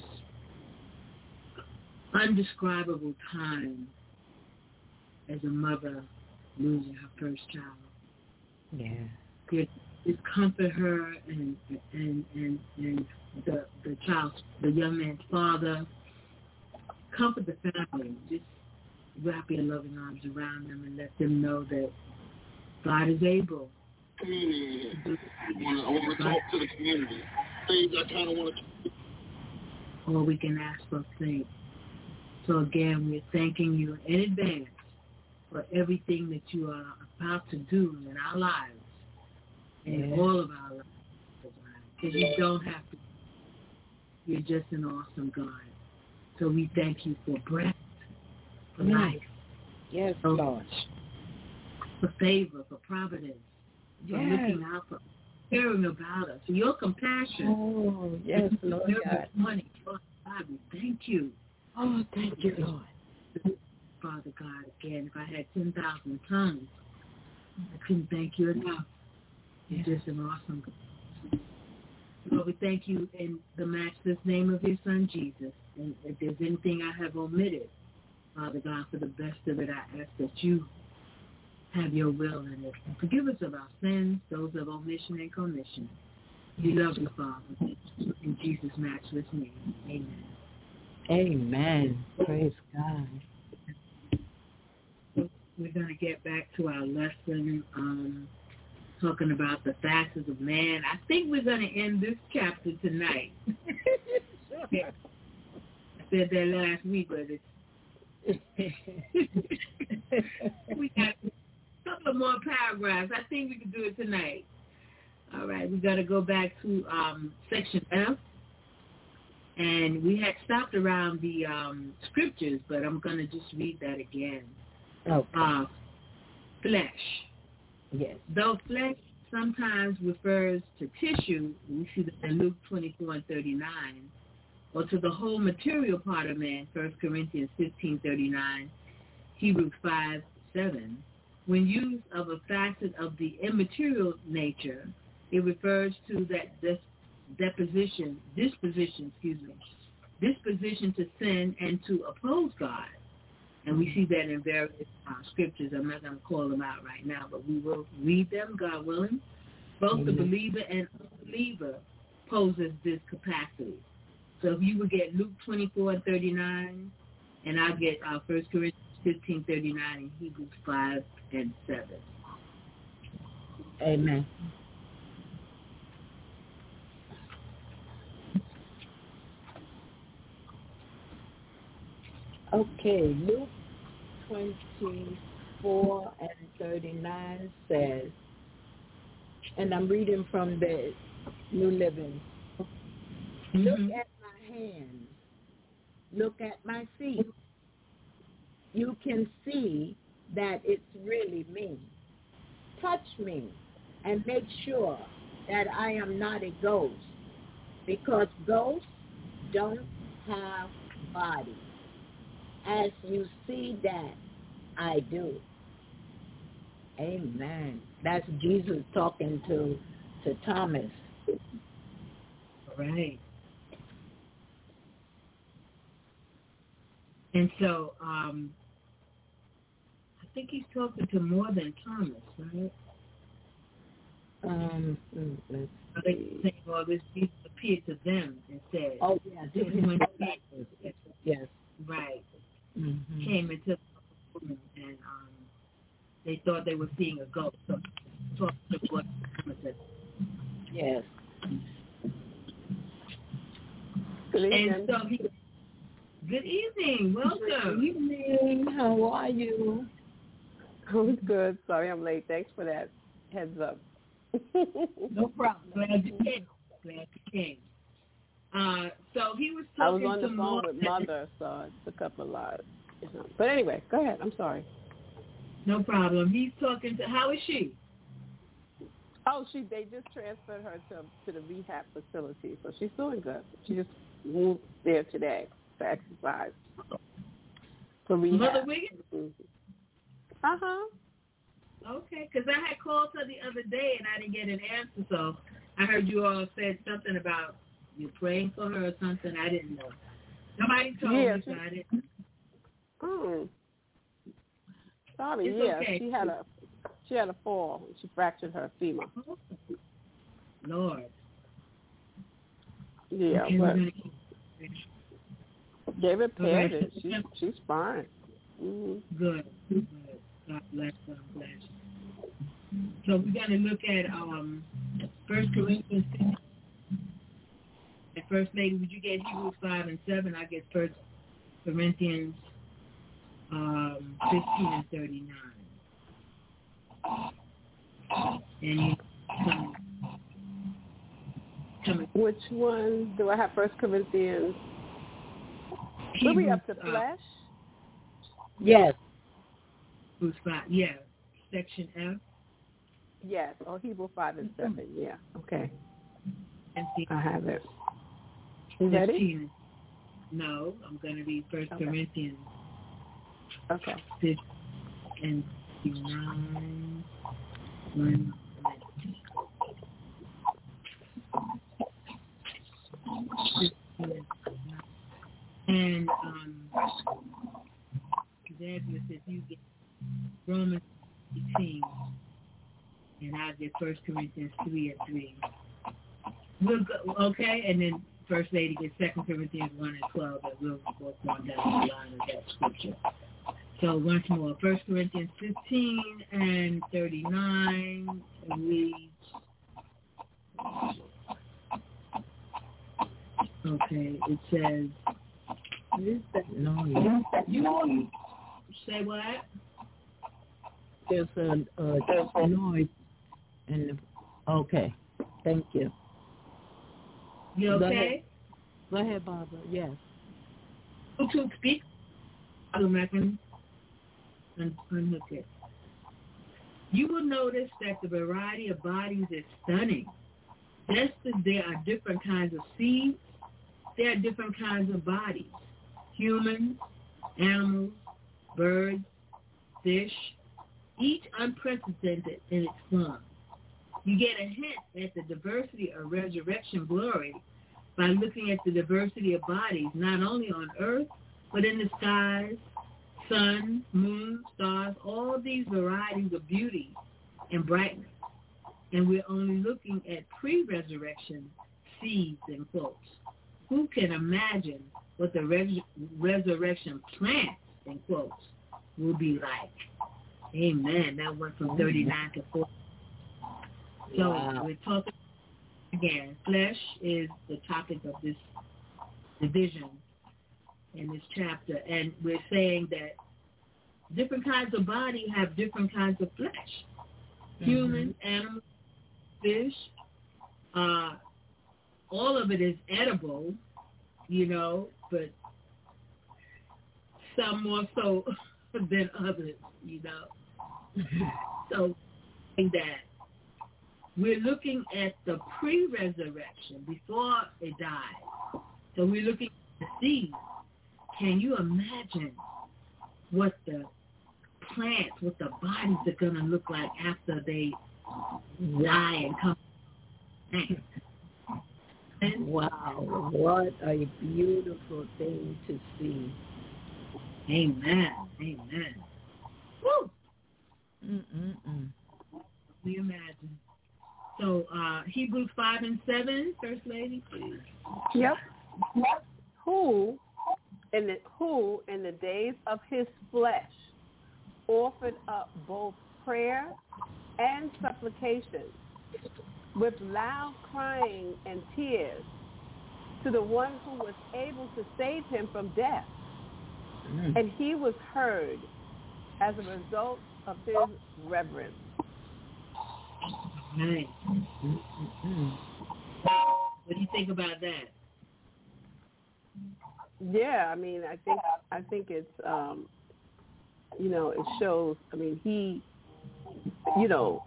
undescribable time as a mother losing her first child. Yeah. Just, just comfort her and and and and the the child's the young man's father. Comfort the family. Just wrap your loving arms around them and let them know that God is able. Community. I want to, I want to talk to the community. Things I kind of want to. All we can ask for faith. So again, we're thanking you in advance for everything that you are about to do in our lives, in yeah. all of our lives, because you don't have to. You're just an awesome God. So we thank you for breath, for yes. life. Yes, so Lord. For favor, for providence, yes. for looking out for caring about us, for your compassion. Oh, yes, Lord God. Money. Lord God, we thank you. Oh, thank you, Lord. Father God, again, if I had ten thousand tongues, I couldn't thank you enough. You're yeah. just an awesome God. Lord, we thank you in the matchless name of your Son, Jesus. And if there's anything I have omitted, Father God, for the best of it, I ask that you have your will in it. Forgive us of our sins, those of omission and commission. We love you, Father. In Jesus' matchless name, amen. Amen. Praise God. We're going to get back to our lesson, um, talking about the facets of man. I think we're going to end this chapter tonight. I said that last week, but it's we got a couple of more paragraphs. I think we can do it tonight. All right, we got to go back to um, section F. And we had stopped around the um, scriptures, but I'm going to just read that again. Okay. Uh, flesh. Yes. Though flesh sometimes refers to tissue, we see that in Luke twenty-four and thirty-nine, or to the whole material part of man, First Corinthians fifteen thirty-nine, Hebrews five seven. When used of a facet of the immaterial nature, it refers to that dis- deposition, disposition, excuse me, disposition to sin and to oppose God. And we see that in various uh, scriptures. I'm not going to call them out right now, but we will read them, God willing. Both mm-hmm. the believer and unbeliever poses this capacity. So if you would get Luke twenty-four and thirty-nine, and I'll get uh, First Corinthians fifteen thirty-nine and Hebrews five and seven. Amen. Okay, Luke twenty-four and thirty-nine says, and I'm reading from the New Living, mm-hmm. Look at my hands, look at my feet. You can see that it's really me. Touch me and make sure that I am not a ghost, because ghosts don't have bodies. As you see that, I do. Amen. That's Jesus talking to, to Thomas. All right. And so, um, I think he's talking to more than Thomas, right? Um, let's Are they saying, well, this Jesus appeared to them and said, oh, yeah, this is when he yes. Right. Mm-hmm. Came into the room, and um, they thought they were seeing a ghost. So, talk to what Thomas said. Yes. Good evening. And so he, good evening. Welcome. Good evening. How are you? I'm good. Sorry I'm late. Thanks for that heads up. No problem. Glad you came. Glad you came. Uh, so he was talking I was on the to phone with Mother, so it took up a lot. But anyway, go ahead. I'm sorry. No problem. He's talking to, how is she? Oh, she they just transferred her to to the rehab facility, so she's doing good. She just moved there today to exercise. For rehab. Mother Wiggins? Mm-hmm. Uh-huh. Okay, because I had called her the other day and I didn't get an answer, so I heard you all said something about you praying for her or something. I didn't know. Nobody told yeah, me, she, so I didn't. Hmm. Sorry, It's yeah, okay. she had a she had a fall. She fractured her femur. Lord. Yeah, okay, but they repaired it. She's she's fine. Mm-hmm. Good. Good. God bless. God bless. So we're going to look at um, First Corinthians six. First Lady, would you get Hebrews five and seven? I get First Corinthians um, fifteen and thirty-nine. And you come, come Which one do I have? First Corinthians. Were we up to flesh? Uh, yes. Hebrews five. Yeah. Section F. Yes. Oh, Hebrews five and seven. Yeah. Okay. I have it. You ready? No, I'm going to read First okay. Corinthians. Okay. Six and nine. One. And um, Xavier says you get Romans eighteen, and I get First Corinthians three and three. We'll go, okay, and then First Lady gets Second Corinthians one and twelve, and we'll work on down the line of that scripture. So once more, First Corinthians fifteen and thirty-nine reads. Okay, it says. Is that noise? You say what? There's a, a noise. And okay, thank you. You okay? Go ahead, Go ahead Barbara. Yes. To speak. I'm not going to unhook it. You will notice that the variety of bodies is stunning. Just as there are different kinds of seeds, there are different kinds of bodies. Humans, animals, birds, fish, each unprecedented in its form. You get a hint at the diversity of resurrection glory by looking at the diversity of bodies, not only on earth, but in the skies, sun, moon, stars, all these varieties of beauty and brightness. And we're only looking at pre-resurrection seeds and quotes. Who can imagine what the res- resurrection plants and quotes will be like? Amen. That went from thirty-nine to forty. So wow. We're talking again. Flesh is the topic of this division in this chapter, and we're saying that different kinds of body have different kinds of flesh. Mm-hmm. Humans, animals, fish, uh, all of it is edible, you know, but some more so than others, you know. So that we're looking at the pre-resurrection before it died. So we're looking at the seed. Can you imagine what the plants, what the bodies are going to look like after they die and come? And wow, what a beautiful thing to see. Amen. Amen. Woo! Mm-mm-mm. We imagine. So, uh, Hebrews five and seven, First Lady, please. Yep. Yep. Who, in the who in the days of his flesh, offered up both prayer and supplication with loud crying and tears to the one who was able to save him from death. Mm. And he was heard as a result of his reverence. Nice. Mm-hmm. What do you think about that? Yeah, I mean, I think I think it's um, you know, it shows. I mean, he, you know,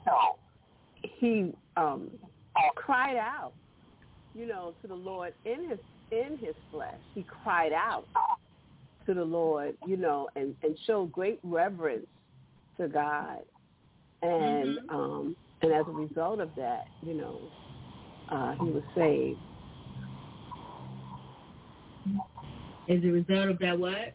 he um, cried out, you know, to the Lord in his in his flesh. He cried out to the Lord, you know, and, and showed great reverence to God, and mm-hmm. um, and as a result of that, you know, uh, he was saved. As a result of that, what?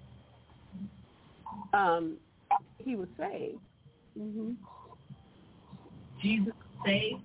Um, he was saved. Mm-hmm. Jesus saved?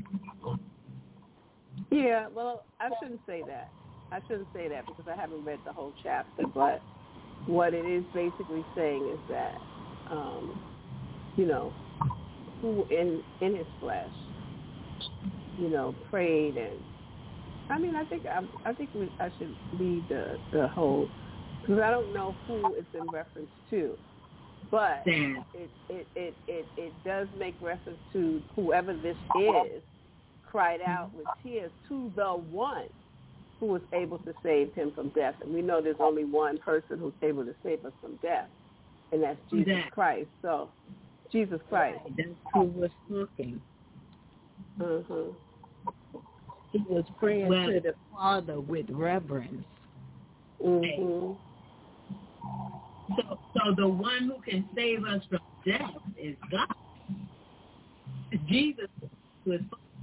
Yeah, well, I shouldn't say that. I shouldn't say that because I haven't read the whole chapter, but what it is basically saying is that, um, you know, who in in his flesh, you know, prayed and, I mean, I think I, I think we, I should read the, the whole because I don't know who it's in reference to, but it, it, it, it, it does make reference to whoever this is cried out with tears to the one who was able to save him from death. And we know there's only one person who's able to save us from death, and that's Jesus exactly. Christ. So, Jesus Christ. That's who was talking. Mm-hmm. He was praying well, to the Father with reverence. Mm-hmm. So, so the one who can save us from death is God. Jesus was.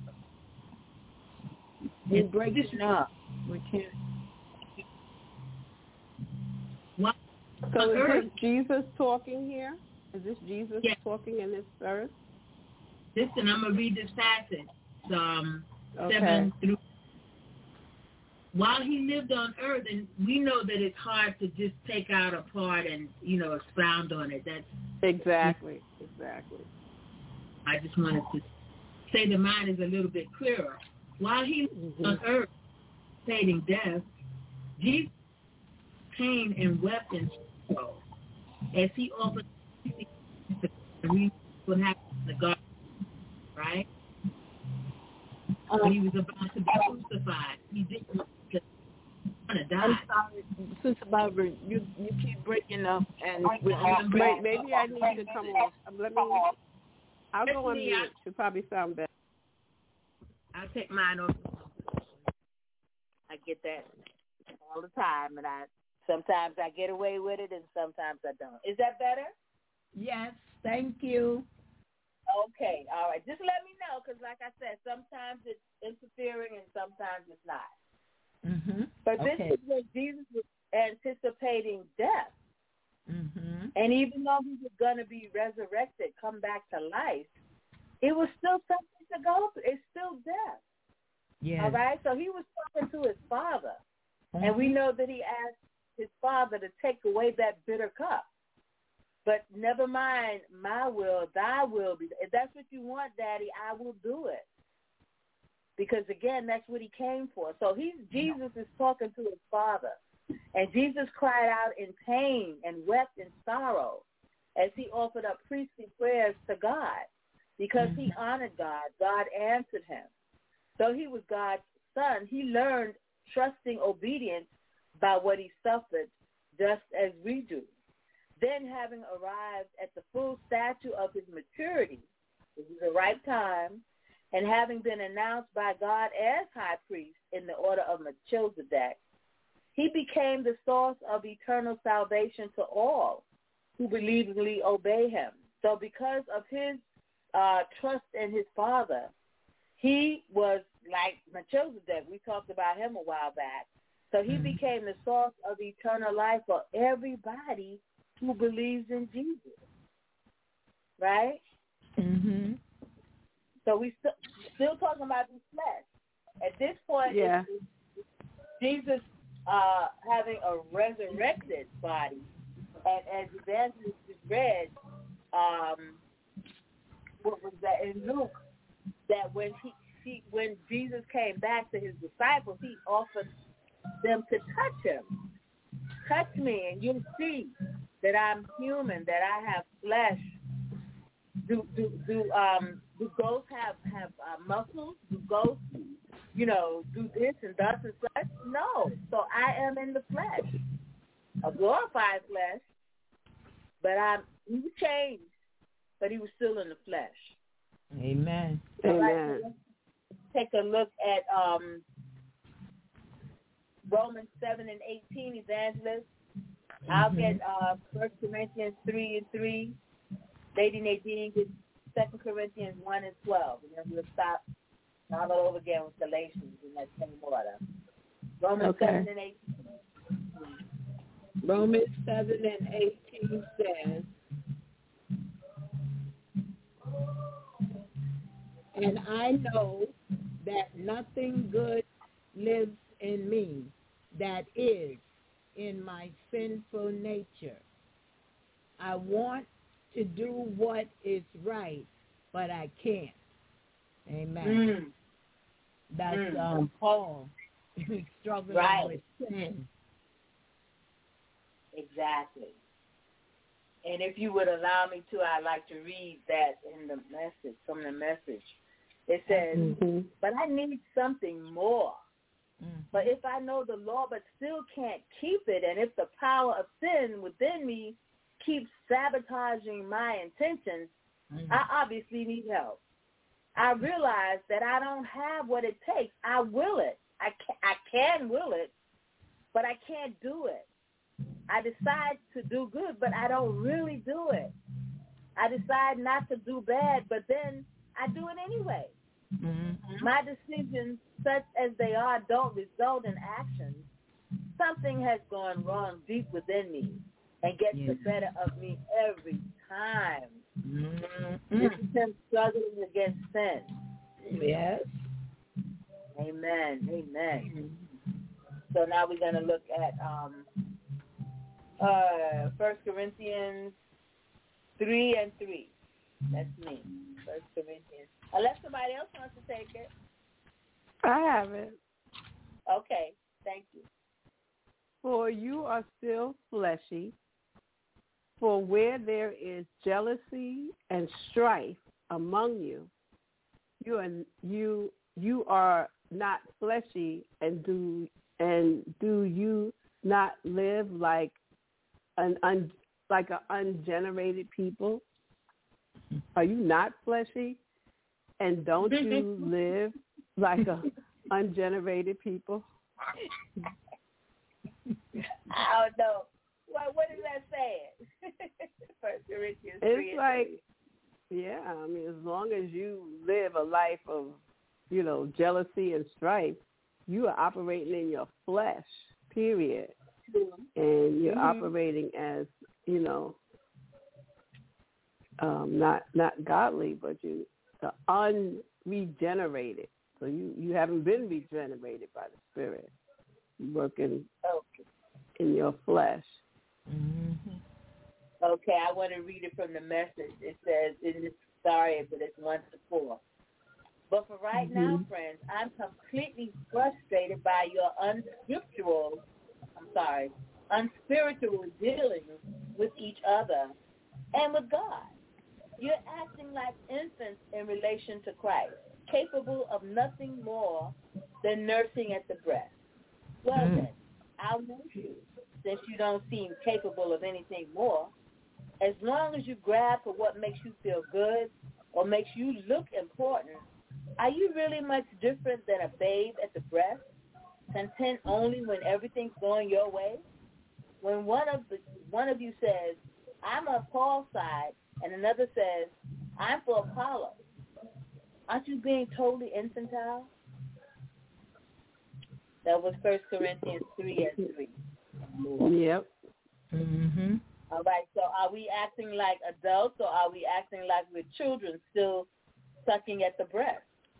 We're breaking up. We can't. What? So is this Jesus talking here? Is this Jesus yes. talking in this verse? Listen, I'm gonna read this passage. Um, okay. seven through. While he lived on earth, and we know that it's hard to just take out a part and, you know, expound on it. That's exactly, exactly. I just wanted to say the mind is a little bit clearer. While he lived mm-hmm. on earth, facing death, Jesus pain and wept in sorrow as he offered to read what happened in the garden, right? Um, when he was about to be crucified, he didn't. I'm sorry, Sister Barbara, you, you keep breaking up, and wait, maybe I need to come off. Let me. I'll go on mute. Should probably sound better. I'll take mine off. I get that all the time, and I sometimes I get away with it, and sometimes I don't. Is that better? Yes, thank you. Okay, all right. Just let me know, because like I said, sometimes it's interfering, and sometimes it's not. Mm-hmm. But this okay. is when Jesus was anticipating death. Mm-hmm. And even though he was going to be resurrected, come back to life, it was still something to go through. It's still death. Yes. All right? So he was talking to his Father. Mm-hmm. And we know that he asked his Father to take away that bitter cup. But never mind my will, thy will be. If that's what you want, Daddy, I will do it. Because, again, that's what he came for. So he's, Jesus is talking to his Father. And Jesus cried out in pain and wept in sorrow as he offered up priestly prayers to God. Because mm-hmm. he honored God, God answered him. So he was God's son. He learned trusting obedience by what he suffered, just as we do. Then, having arrived at the full stature of his maturity, this is the right time, and having been announced by God as high priest in the order of Melchizedek, he became the source of eternal salvation to all who believingly obey him. So because of his uh, trust in his Father, he was like Melchizedek. We talked about him a while back. So he mm-hmm. became the source of eternal life for everybody who believes in Jesus. Right? Mm-hmm. So we still still talking about the flesh. At this point, yeah. it's, it's Jesus uh, having a resurrected body, and as Evangelist just read, um, what was that in Luke? That when he, he when Jesus came back to his disciples, he offered them to touch him. Touch me, and you'll see that I'm human, that I have flesh. Do do do um do ghosts have have uh, muscles? Do ghosts, you know, do this and thus and such? No. So I am in the flesh, a glorified flesh, but I'm he changed, but he was still in the flesh. Amen. So Amen. Like, take a look at um Romans seven and eighteen, Evangelist. Mm-hmm. I'll get uh First Corinthians three and three. Lady Nadine gets Second Corinthians one and twelve, and then we'll stop all over again with Galatians in that same order. Romans okay. seven and eighteen. Romans seven and eighteen says, and I know that nothing good lives in me, that is, in my sinful nature. I want to do what is right, but I can't. Amen. Mm. That's mm. um, Paul struggling right. with sin. Exactly. And if you would allow me to, I'd like to read that in the message, from the message. It says, mm-hmm. but I need something more. Mm-hmm. But if I know the law but still can't keep it, and if the power of sin within me keeps sabotaging my intentions, mm-hmm. I obviously need help. I realize that I don't have what it takes. I will it. I can, I can will it, but I can't do it. I decide to do good, but I don't really do it. I decide not to do bad, but then I do it anyway. Mm-hmm. My decisions, such as they are, don't result in actions. Something has gone wrong deep within me and gets yeah. the better of me every time. Mm-hmm. This is him struggling against sin. Yes. Amen. Amen. Mm-hmm. So now we're going to look at um, uh, First Corinthians three and three. That's me. First Corinthians. Unless somebody else wants to take it. I have it. Okay. Thank you. For you are still fleshy. For where there is jealousy and strife among you, you are you you are not fleshy, and do and do you not live like an un, like an ungenerated people? Are you not fleshy, and don't you live like a ungenerated people? I don't know. What what is that saying? First Corinthians three. It's like, yeah, I mean, as long as you live a life of, you know, jealousy and strife, you are operating in your flesh, period. Mm-hmm. And you're mm-hmm. operating as, you know, um, not not godly, but you are unregenerated. So you, you haven't been regenerated by the Spirit. You're working okay. in your flesh. Mm-hmm. Okay, I want to read it from the message. It says, it's, sorry, but it's one to four. But for right mm-hmm. now, friends, I'm completely frustrated by your unscriptural, I'm sorry, unspiritual dealings with each other and with God. You're acting like infants in relation to Christ, capable of nothing more than nursing at the breast. Well mm-hmm. then, I'll nurse you, since you don't seem capable of anything more. As long as you grab for what makes you feel good or makes you look important, are you really much different than a babe at the breast, content only when everything's going your way? When one of the one of you says, I'm on Paul's side, and another says, I'm for Apollo, aren't you being totally infantile? That was First Corinthians three and three. Yep. Mm-hmm. All right, so are we acting like adults, or are we acting like we're children still sucking at the breast?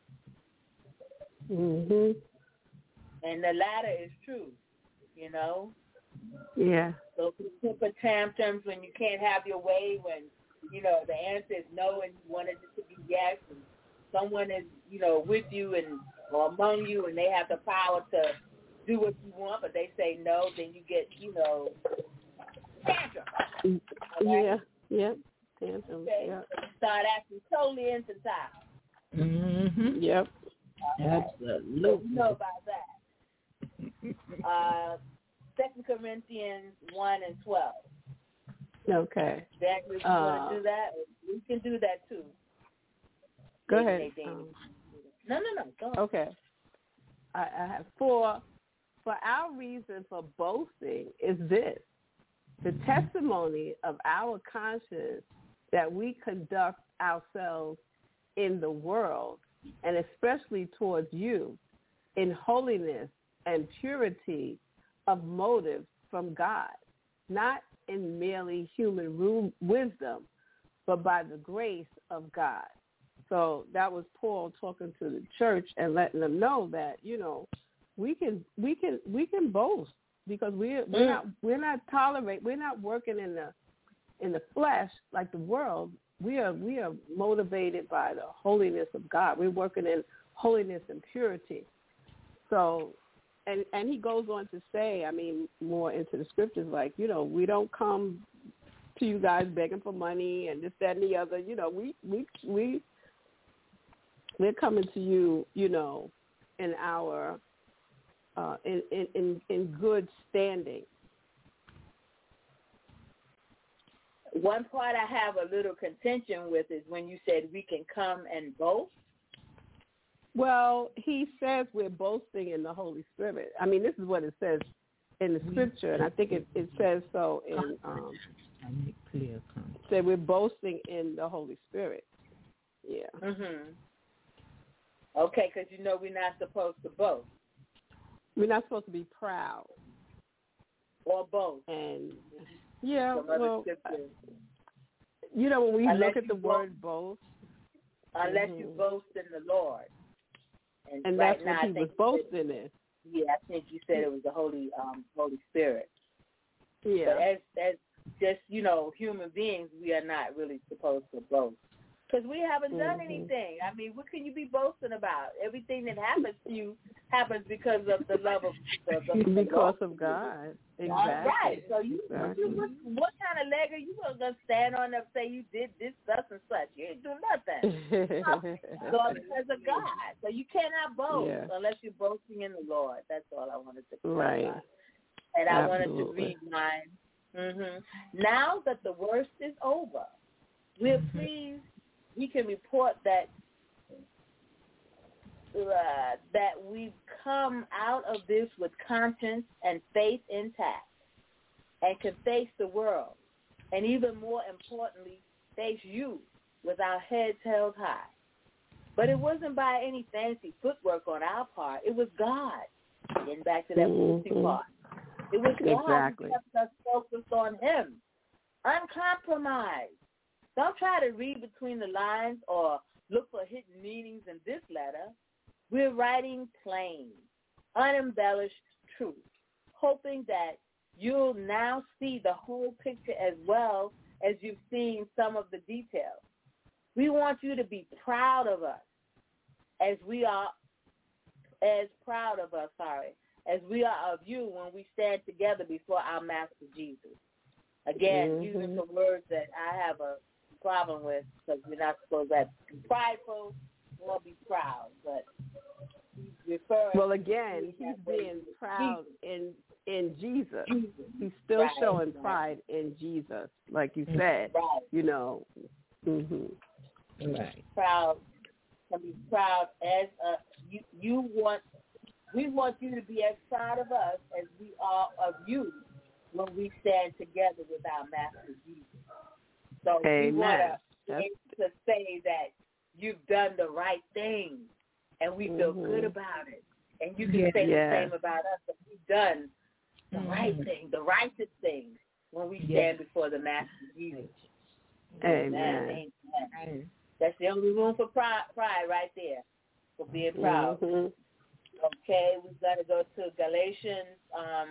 Mm-hmm. And the latter is true, you know? Yeah. So temper tantrums when you can't have your way, when, you know, the answer is no and you wanted it to be yes, and someone is, you know, with you and or among you and they have the power to do what you want, but they say no, then you get, you know, tantrum. Right? Yeah, yeah, tantrum. Okay. Yeah. So you start acting totally infantile. Mm-hmm. Yep. Right. Absolutely. So you know about that. uh, Second Corinthians one and twelve. Okay. Jack, if you uh, want to do that, we can do that too. Go Maybe ahead. Um, no, no, no. Go ahead. Okay. I, I have four. For our reason for boasting is this: the testimony of our conscience that we conduct ourselves in the world, and especially towards you, in holiness and purity of motives from God, not in merely human wisdom, but by the grace of God. So that was Paul talking to the church and letting them know that, you know, we can we can we can boast because we're we're not we're not tolerate we're not working in the in the flesh like the world. We are we are motivated by the holiness of God. We're working in holiness and purity. So and and he goes on to say, I mean, more into the scriptures, like, you know, we don't come to you guys begging for money and this, that, and the other. You know, we we we we're coming to you, you know, in our uh, in, in in in good standing. One part I have a little contention with is when you said we can come and boast. Well, he says we're boasting in the Holy Spirit. I mean, this is what it says in the scripture, and I think it, it says so in um, say we're boasting in the Holy Spirit. Yeah. Mhm. Okay, because you know we're not supposed to boast. We're not supposed to be proud or boast. And yeah, Some other well, scriptures. you know, when we Unless look at the you word boast, unless mhm. you boast in the Lord. And, and right that's now, what he I think was boasting in. Yeah, I think you said it was the Holy um, Holy Spirit. Yeah. But as as just, you know, human beings, we are not really supposed to boast. Because we haven't done mm-hmm. anything. I mean, what can you be boasting about? Everything that happens to you happens because of the love of the, the because of God. Exactly. Right. So you, exactly. you what, what kind of leg are you going to stand on and say you did this, such and such? You ain't do nothing. So because of God. So you cannot boast yeah. unless you're boasting in the Lord. That's all I wanted to say. Right. And I Absolutely. wanted to read mine. Mm-hmm. Now that the worst is over, we're mm-hmm. pleased we can report that uh, that we've come out of this with conscience and faith intact and can face the world, and even more importantly, face you with our heads held high. But it wasn't by any fancy footwork on our part. It was God. Getting back to that boasting mm-hmm. part. It was God exactly. who kept us focused on him, uncompromised. Don't try to read between the lines or look for hidden meanings in this letter. We're writing plain, unembellished truth, hoping that you'll now see the whole picture as well as you've seen some of the details. We want you to be proud of us as we are, as proud of us, sorry, as we are of you when we stand together before our Master Jesus. Again, mm-hmm. using some words that I have a problem with because we're not supposed to be prideful or be proud, but referring well, again, he's being proud in in Jesus. He's still right, showing right. pride in Jesus, like you said. Right. You know. Mhm. Right. Proud. Can be proud as a you. You want. We want you to be as proud of us as we are of you when we stand together with our Master Jesus. So Amen. we want to That's... to say that you've done the right thing, and we feel mm-hmm. good about it. And you can yeah, say yeah. the same about us, that we've done the mm-hmm. right thing, the righteous thing, when we yeah. stand before the Master Jesus. Amen. Amen. Amen. That's the only room for pride, pride right there, for being proud. Mm-hmm. Okay, we've got to go to Galatians um,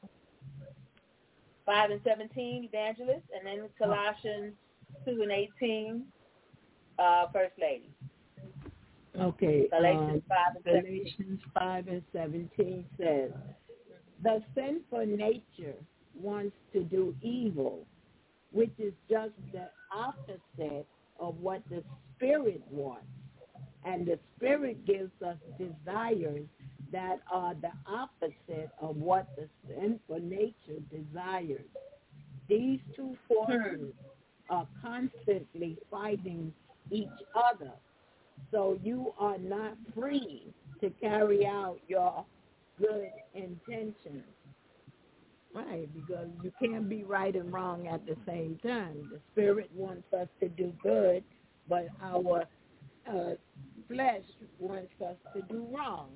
five and seventeen, Evangelist, and then Colossians two and eighteen, uh, First Lady. Okay. Galatians, um, five, and Galatians five and seventeen says, the sinful nature wants to do evil, which is just the opposite of what the Spirit wants. And the Spirit gives us desires that are the opposite of what the sinful nature desires. These two forces are constantly fighting each other. So you are not free to carry out your good intentions. Right, because you can't be right and wrong at the same time. The Spirit wants us to do good, but our uh, flesh wants us to do wrong.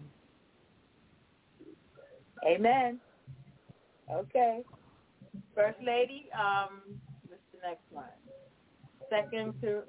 Amen. Okay. First Lady, um, what's the next one? Second to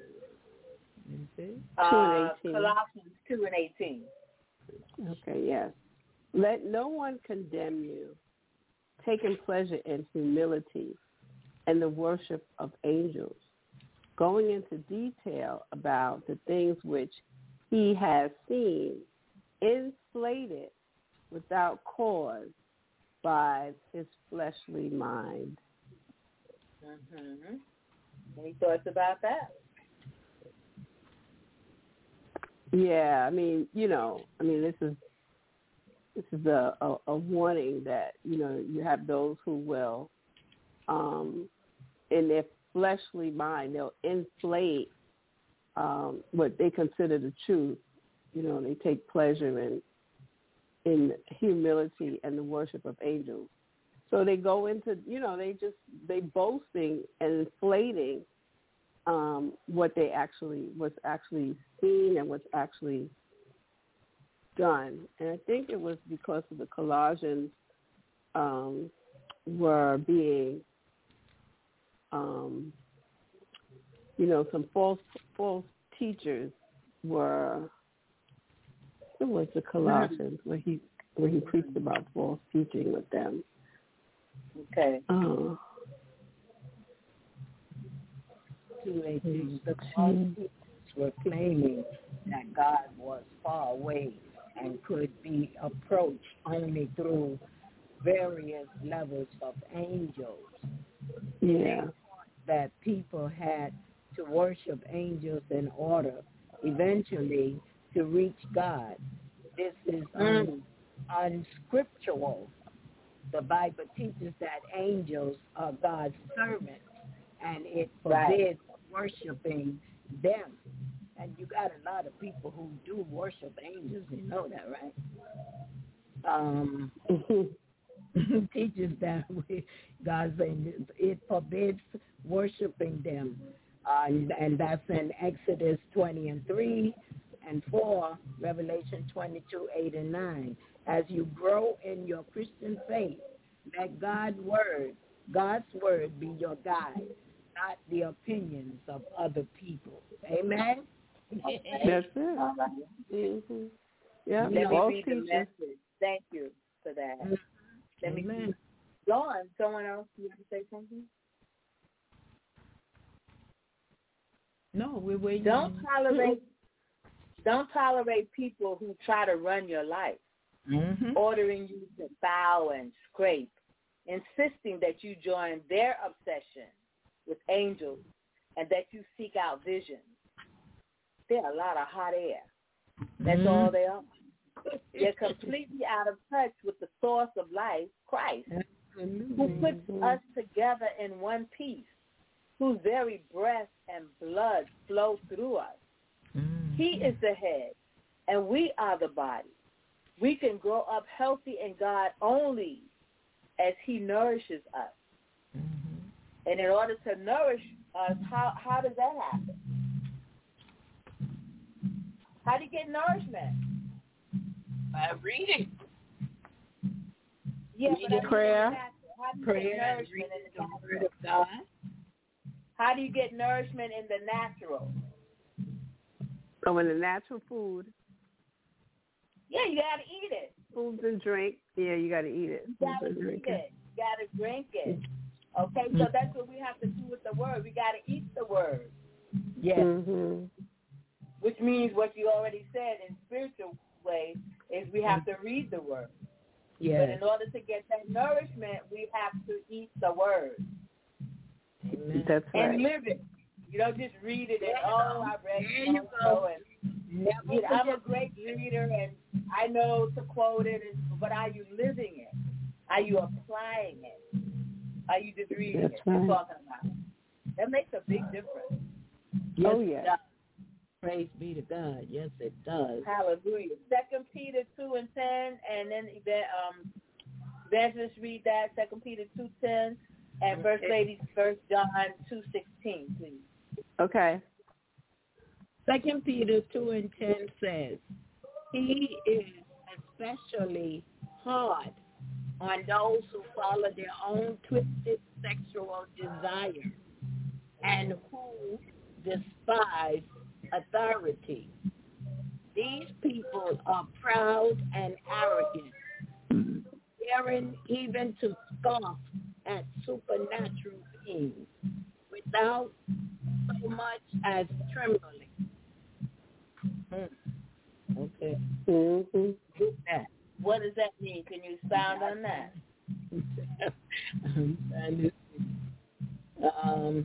uh, Colossians two and eighteen. Okay, yes. Let no one condemn you, taking pleasure in humility and the worship of angels, going into detail about the things which he has seen, inflated without cause by his fleshly mind. Mm-hmm. Any thoughts about that? Yeah, I mean, you know, I mean, this is this is a, a, a warning that, you know, you have those who will, um, in their fleshly mind, they'll inflate um, what they consider the truth. You know, they take pleasure in in humility and the worship of angels. So they go into, you know, they just, they boasting and inflating um, what they actually, what's actually seen and what's actually done. And I think it was because of the Colossians um, were being, um, you know, some false false teachers were, it was the Colossians where he where he preached about false teaching with them. Okay. Uh, The false teachers were claiming that God was far away and could be approached only through various levels of angels. yeah. That people had to worship un- in order eventually to reach God. This is un- unscriptural. The Bible teaches that angels are God's servants, and it forbids worshiping them. And you got a lot of people who do worship angels. You know that, right? Um, teaches that we, God saying it forbids worshiping them, uh, and, and that's in Exodus twenty and three and four, Revelation twenty-two, eight and nine. As you grow in your Christian faith, let God's word, God's word be your guide, not the opinions of other people. Amen. That's it. Mm-hmm. Yeah. Let me False read the teachers. message. Thank you for that. Let me Amen. go on. Someone else, you want to say something? No, we're waiting. Don't tolerate. Don't tolerate people who try to run your life, mm-hmm. ordering you to bow and scrape, insisting that you join their obsession with angels and that you seek out visions. They're a lot of hot air. That's mm-hmm. all they are. They're completely out of touch with the source of life, Christ, Absolutely. who puts us together in one piece, whose very breath and blood flow through us. Mm-hmm. He is the head, and we are the body. We can grow up healthy in God only as he nourishes us. Mm-hmm. And in order to nourish us, how, how does that happen? How do you get nourishment? By reading. Yeah, Reading, but I mean, prayer, how do you prayer, get and nourishment reading in the the natural? word of God. How do you get nourishment in the natural? So in the natural food, Yeah, you got to eat it. foods and drink, yeah, you got to eat it. You got to eat it. You got to drink it. Okay, so that's what we have to do with the word. We got to eat the word. Yes. Mm-hmm. Which means what you already said in spiritual way is we have to read the word. Yes. But in order to get that nourishment, we have to eat the word. Amen. That's right. And live it. You don't just read it and, oh, I read There it. you go. And, Never you know, I'm a forget. great reader, and I know to quote it, and, but are you living it? Are you applying it? Are you just reading That's it right. and talking about it? That makes a big difference. Yes, Oh, it yeah. does. Praise be to God. Yes, it does. Hallelujah. Second Peter two and ten, and then um, Evangelist read that. Second Peter two ten, and First Lady First John two sixteen, please. Okay. Second Peter two and ten says, he is especially hard on those who follow their own twisted sexual desires and who despise authority. These people are proud and arrogant, daring even to scoff at supernatural beings without so much as trembling. Hmm. Okay. Mm-hmm. Look at that. What does that mean? Can you expound on that? um,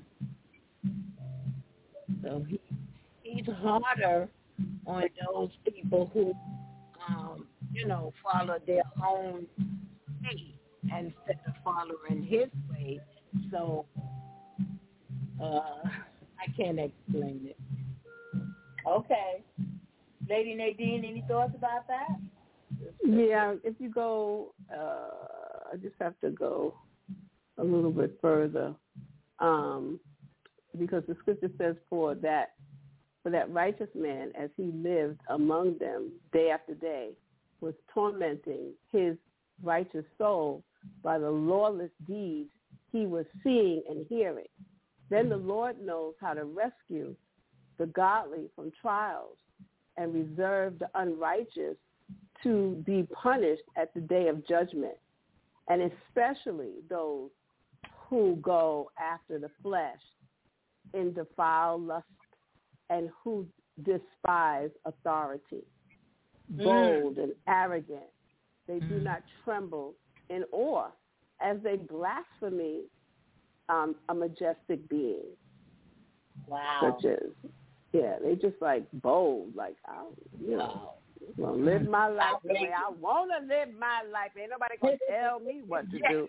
so he, he's harder on those people who, um, you know, follow their own way instead of following his way. So uh, I can't explain it. Okay. Lady Nadine, any thoughts about that? Yeah, if you go, uh, I just have to go a little bit further, um, because the scripture says, for that, for that righteous man, as he lived among them day after day, was tormenting his righteous soul by the lawless deeds he was seeing and hearing. Then the Lord knows how to rescue the godly from trials and reserve the unrighteous to be punished at the day of judgment, and especially those who go after the flesh in defiled lust and who despise authority. Mm. Bold and arrogant, they mm. do not tremble in awe as they blaspheme um, a majestic being. Wow. Such as, yeah, they just like bold, like, I, you know. Well, live my life the way I want to live my life. Ain't nobody going to tell me what to do.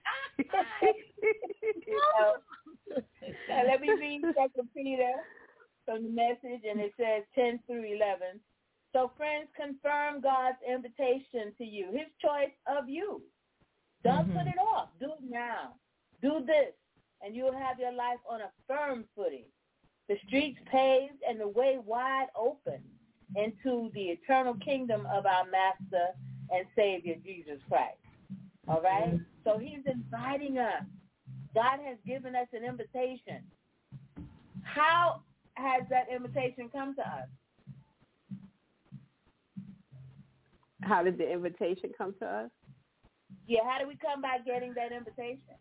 Now, let me read Second Peter from the Message, and it says ten through eleven. So, friends, confirm God's invitation to you, his choice of you. Don't mm-hmm. put it off. Do it now. Do this, and you'll have your life on a firm footing. The streets paved and the way wide open into the eternal kingdom of our Master and Savior, Jesus Christ. All right? So he's inviting us. God has given us an invitation. How has that invitation come to us? How did the invitation come to us? Yeah, how do we come by getting that invitation?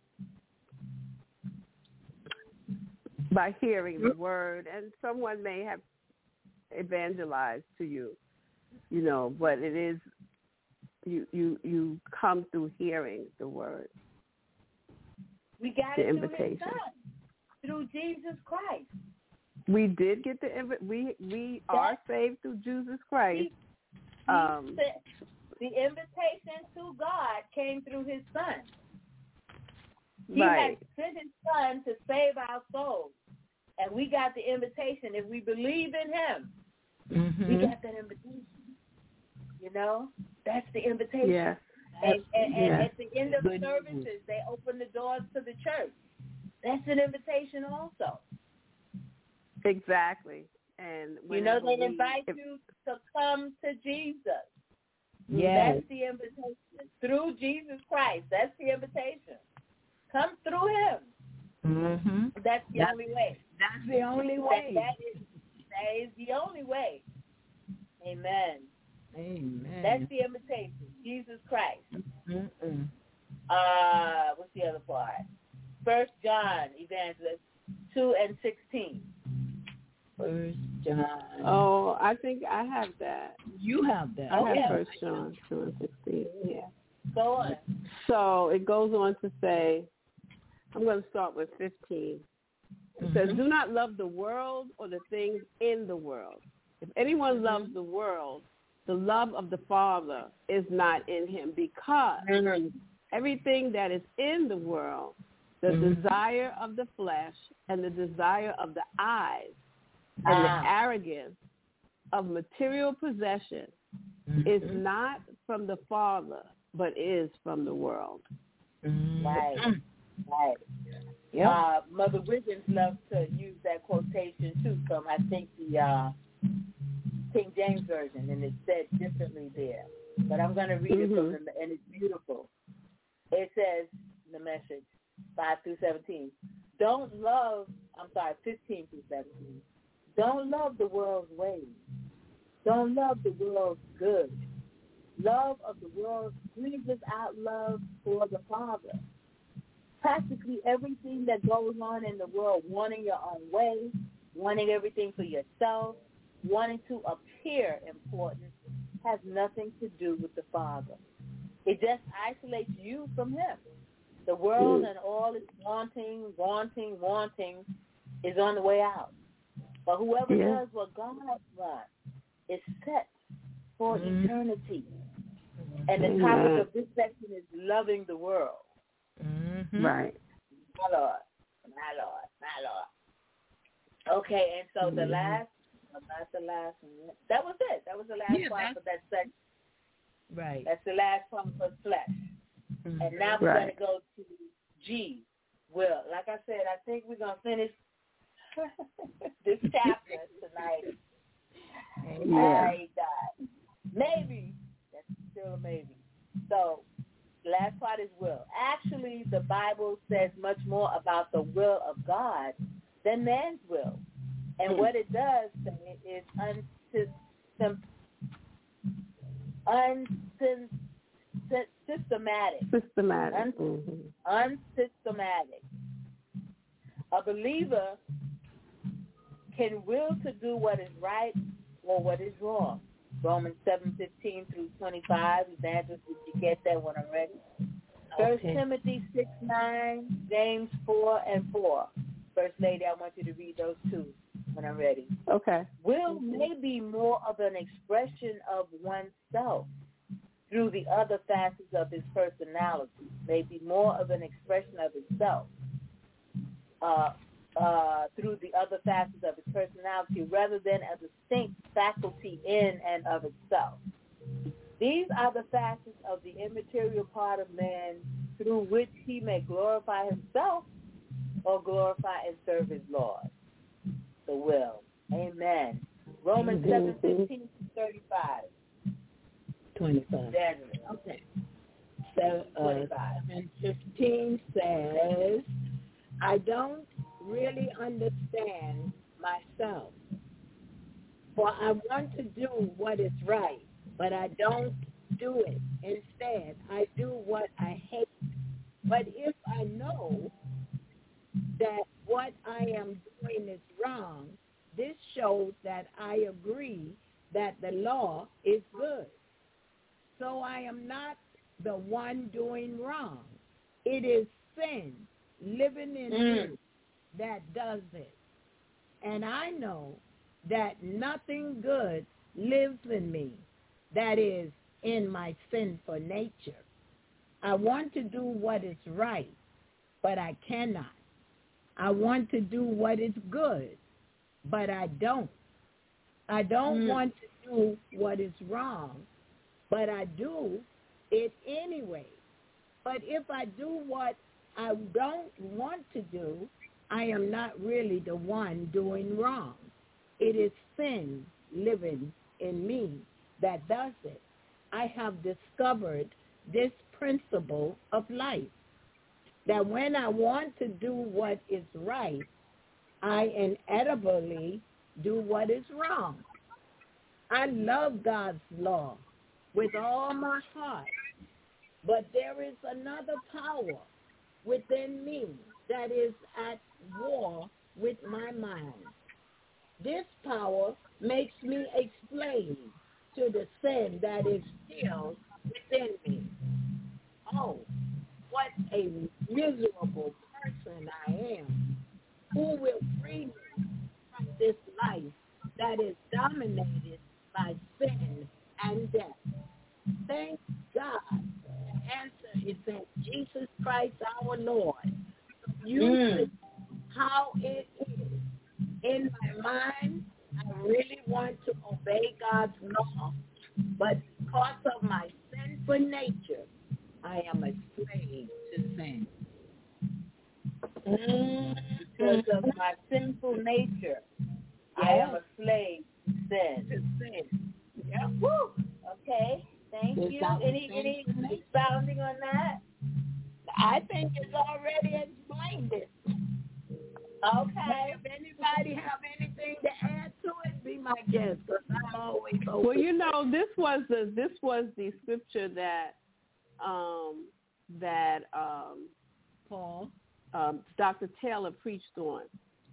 By hearing the word, and someone may have evangelized to you, you know, but it is, you you you come through hearing the word. We got the it invitation. through his son, through Jesus Christ. We did get the invi- we we That's, are saved through Jesus Christ. He, he um, said, the invitation to God came through his son. He right. has sent his son to save our souls. And we got the invitation. If we believe in him, mm-hmm. we got that invitation. You know? That's the invitation. Yeah. And, and, and yeah. at the end of the services, they open the doors to the church. That's an invitation also. Exactly. And you know, they we, invite if, you to come to Jesus. Yes. That's the invitation. Through Jesus Christ. That's the invitation. Come through him. Mm-hmm. That's the that's, only way. That's the only way. That, that, is, that is the only way. Amen. Amen. That's the invitation. Jesus Christ. Mm-mm. Uh, what's the other part? First John, Evangelist, two and sixteen. First John. Oh, I think I have that. You have that. I oh, have yeah. First John two and sixteen. Yeah. Go on. So it goes on to say, I'm going to start with fifteen. It mm-hmm. says, do not love the world or the things in the world. If anyone mm-hmm. loves the world, the love of the Father is not in him, because mm-hmm. everything that is in the world, the mm-hmm. desire of the flesh and the desire of the eyes and ah. the arrogance of material possession mm-hmm. is not from the Father, but is from the world. Mm-hmm. Right. Right. Yep. Uh, Mother Wiggins loves to use that quotation too from, I think, the uh, King James Version, and it's said differently there. But I'm going to read mm-hmm. it from the, and it's beautiful. It says in the Message, five through seventeen, don't love, I'm sorry, fifteen through seventeen, don't love the world's ways. Don't love the world's good. Love of the world breathes out love for the Father. Practically everything that goes on in the world, wanting your own way, wanting everything for yourself, wanting to appear important, has nothing to do with the Father. It just isolates you from him. The world and all its wanting, wanting, wanting is on the way out. But whoever Yeah. does what God wants is set for Mm-hmm. eternity. And the topic of this section is loving the world. Mm-hmm. Right. My Lord, my Lord, my Lord. Okay, and so Mm-hmm. the last, well, not the last one. That was it. That was the last Yeah, part for that section. Right. That's the last part for flesh. Mm-hmm. And now we're Right. going to go to G. Well, like I said, I think we're going to finish this chapter tonight. Yeah. I died. Maybe. That's still a maybe. So, the last part is will. Actually, the Bible says much more about the will of God than man's will. And what it does say is unsystem, unsystem, systematic. Systematic. Un- Mm-hmm. unsystematic. A believer can will to do what is right or what is wrong. Romans seven fifteen through twenty-five. Evangelist, did you get that when I'm ready? First Okay. Timothy six nine, James four and four. First Lady, I want you to read those two when I'm ready. Okay. Will may be more of an expression of oneself through the other facets of his personality. May be more of an expression of himself uh, uh, through the other facets of his personality rather than a distinct faculty in and of itself. These are the facets of the immaterial part of man through which he may glorify himself or glorify and serve his Lord. The will. Amen. Romans seven fifteen to thirty-five. twenty-five. Daniel. Okay. So, uh, seven fifteen says, I don't really understand myself, for I want to do what is right, but I don't do it. Instead, I do what I hate. But if I know that what I am doing is wrong, this shows that I agree that the law is good. So I am not the one doing wrong. It is sin living in Mm. me that does it. And I know that nothing good lives in me, that is, in my sinful nature. I want to do what is right, but I cannot. I want to do what is good, but I don't. I don't Mm. want to do what is wrong, but I do it anyway. But if I do what I don't want to do, I am not really the one doing wrong. It is sin living in me that does it. I have discovered this principle of life, that when I want to do what is right, I inevitably do what is wrong. I love God's law with all my heart, but there is another power within me that is at war with my mind. This power makes me a slave to the sin that is still within me. Oh, what a miserable person I am. Who will free me from this life that is dominated by sin and death? Thank God. The answer is in Jesus Christ our Lord. You Mm. see how it is. In my mind, I really want to obey God's law, but because of my sinful nature, I am a slave to sin. Mm. Because of my sinful nature, I am a slave to sin. To sin. Yeah. Woo. Okay. Thank Is you. that Any the any sinful nature? expounding on that? I think it's already explained it. Okay. If anybody have anything to add to it, be my guest, because I'm always open. Well, you know, this was the this was the scripture that um, that um, Paul, um, Doctor Taylor preached on,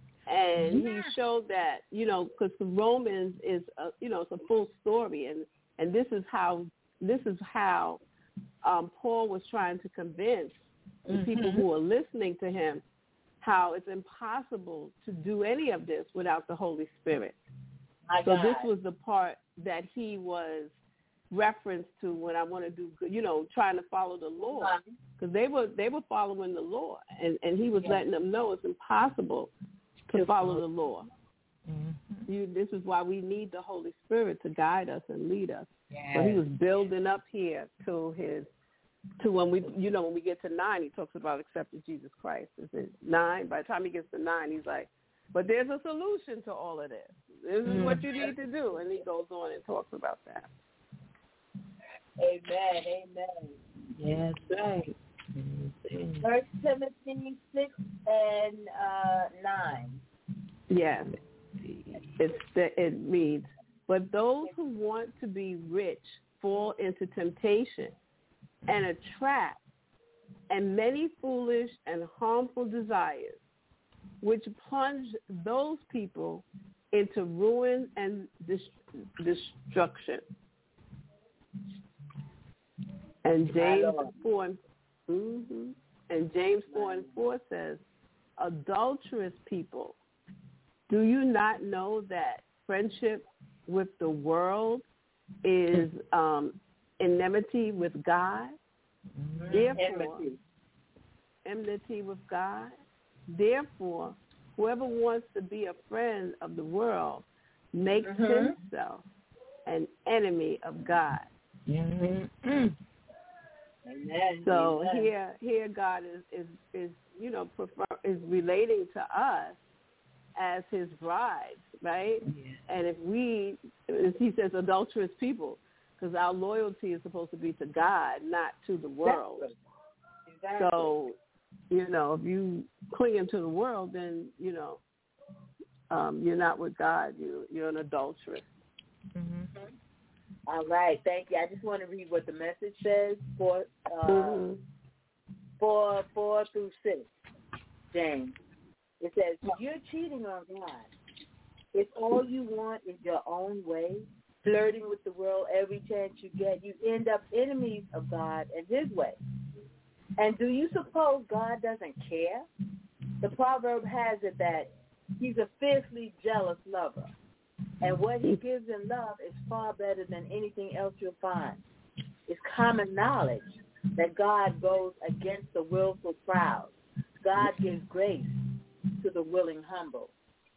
and Yeah. he showed that, you know, because the Romans is a, you know, it's a full story, and And this is how this is how um, Paul was trying to convince the mm-hmm. people who are listening to him how it's impossible to do any of this without the Holy Spirit. My so God. This was the part that he was referenced to when I want to do good, you know, trying to follow the law, because they were they were following the law, and, and he was yeah. letting them know it's impossible to follow the law. Mm-hmm. You, this is why we need the Holy Spirit to guide us and lead us. Yes. So he was building up here to his, to when we, you know, when we get to nine, he talks about accepting Jesus Christ. Is it nine? By the time he gets to nine, he's like, but there's a solution to all of this. This is mm-hmm. what you need to do. And he goes on and talks about that. Amen, amen. Yes, right. First Timothy six and uh, nine. Yes, it's the, it reads, but those who want to be rich fall into temptation and a trap and many foolish and harmful desires, which plunge those people into ruin and dis- destruction. And James four and, mm-hmm, and James four and four says, adulterous people, do you not know that friendship with the world is um, enmity with God? Mm-hmm. Therefore, enmity. enmity with God. Therefore, whoever wants to be a friend of the world makes mm-hmm. himself an enemy of God. Mm-hmm. Amen. So Amen. here, here God is, is, is you know, prefer, is relating to us as his brides, right? Yeah. And if we, as he says, adulterous people, because our loyalty is supposed to be to God, not to the world. Exactly. So, you know, if you cling to the world, then, you know, um, you're not with God. You, you're an adulteress. Mm-hmm. All right, thank you. I just want to read what the message says for uh, mm-hmm. four, four through six, James. It says, you're cheating on God. If all you want is your own way, flirting with the world every chance you get, you end up enemies of God and his way. And do you suppose God doesn't care? The proverb has it that he's a fiercely jealous lover. And what he gives in love is far better than anything else you'll find. It's common knowledge that God goes against the willful proud. God gives grace to the willing humble.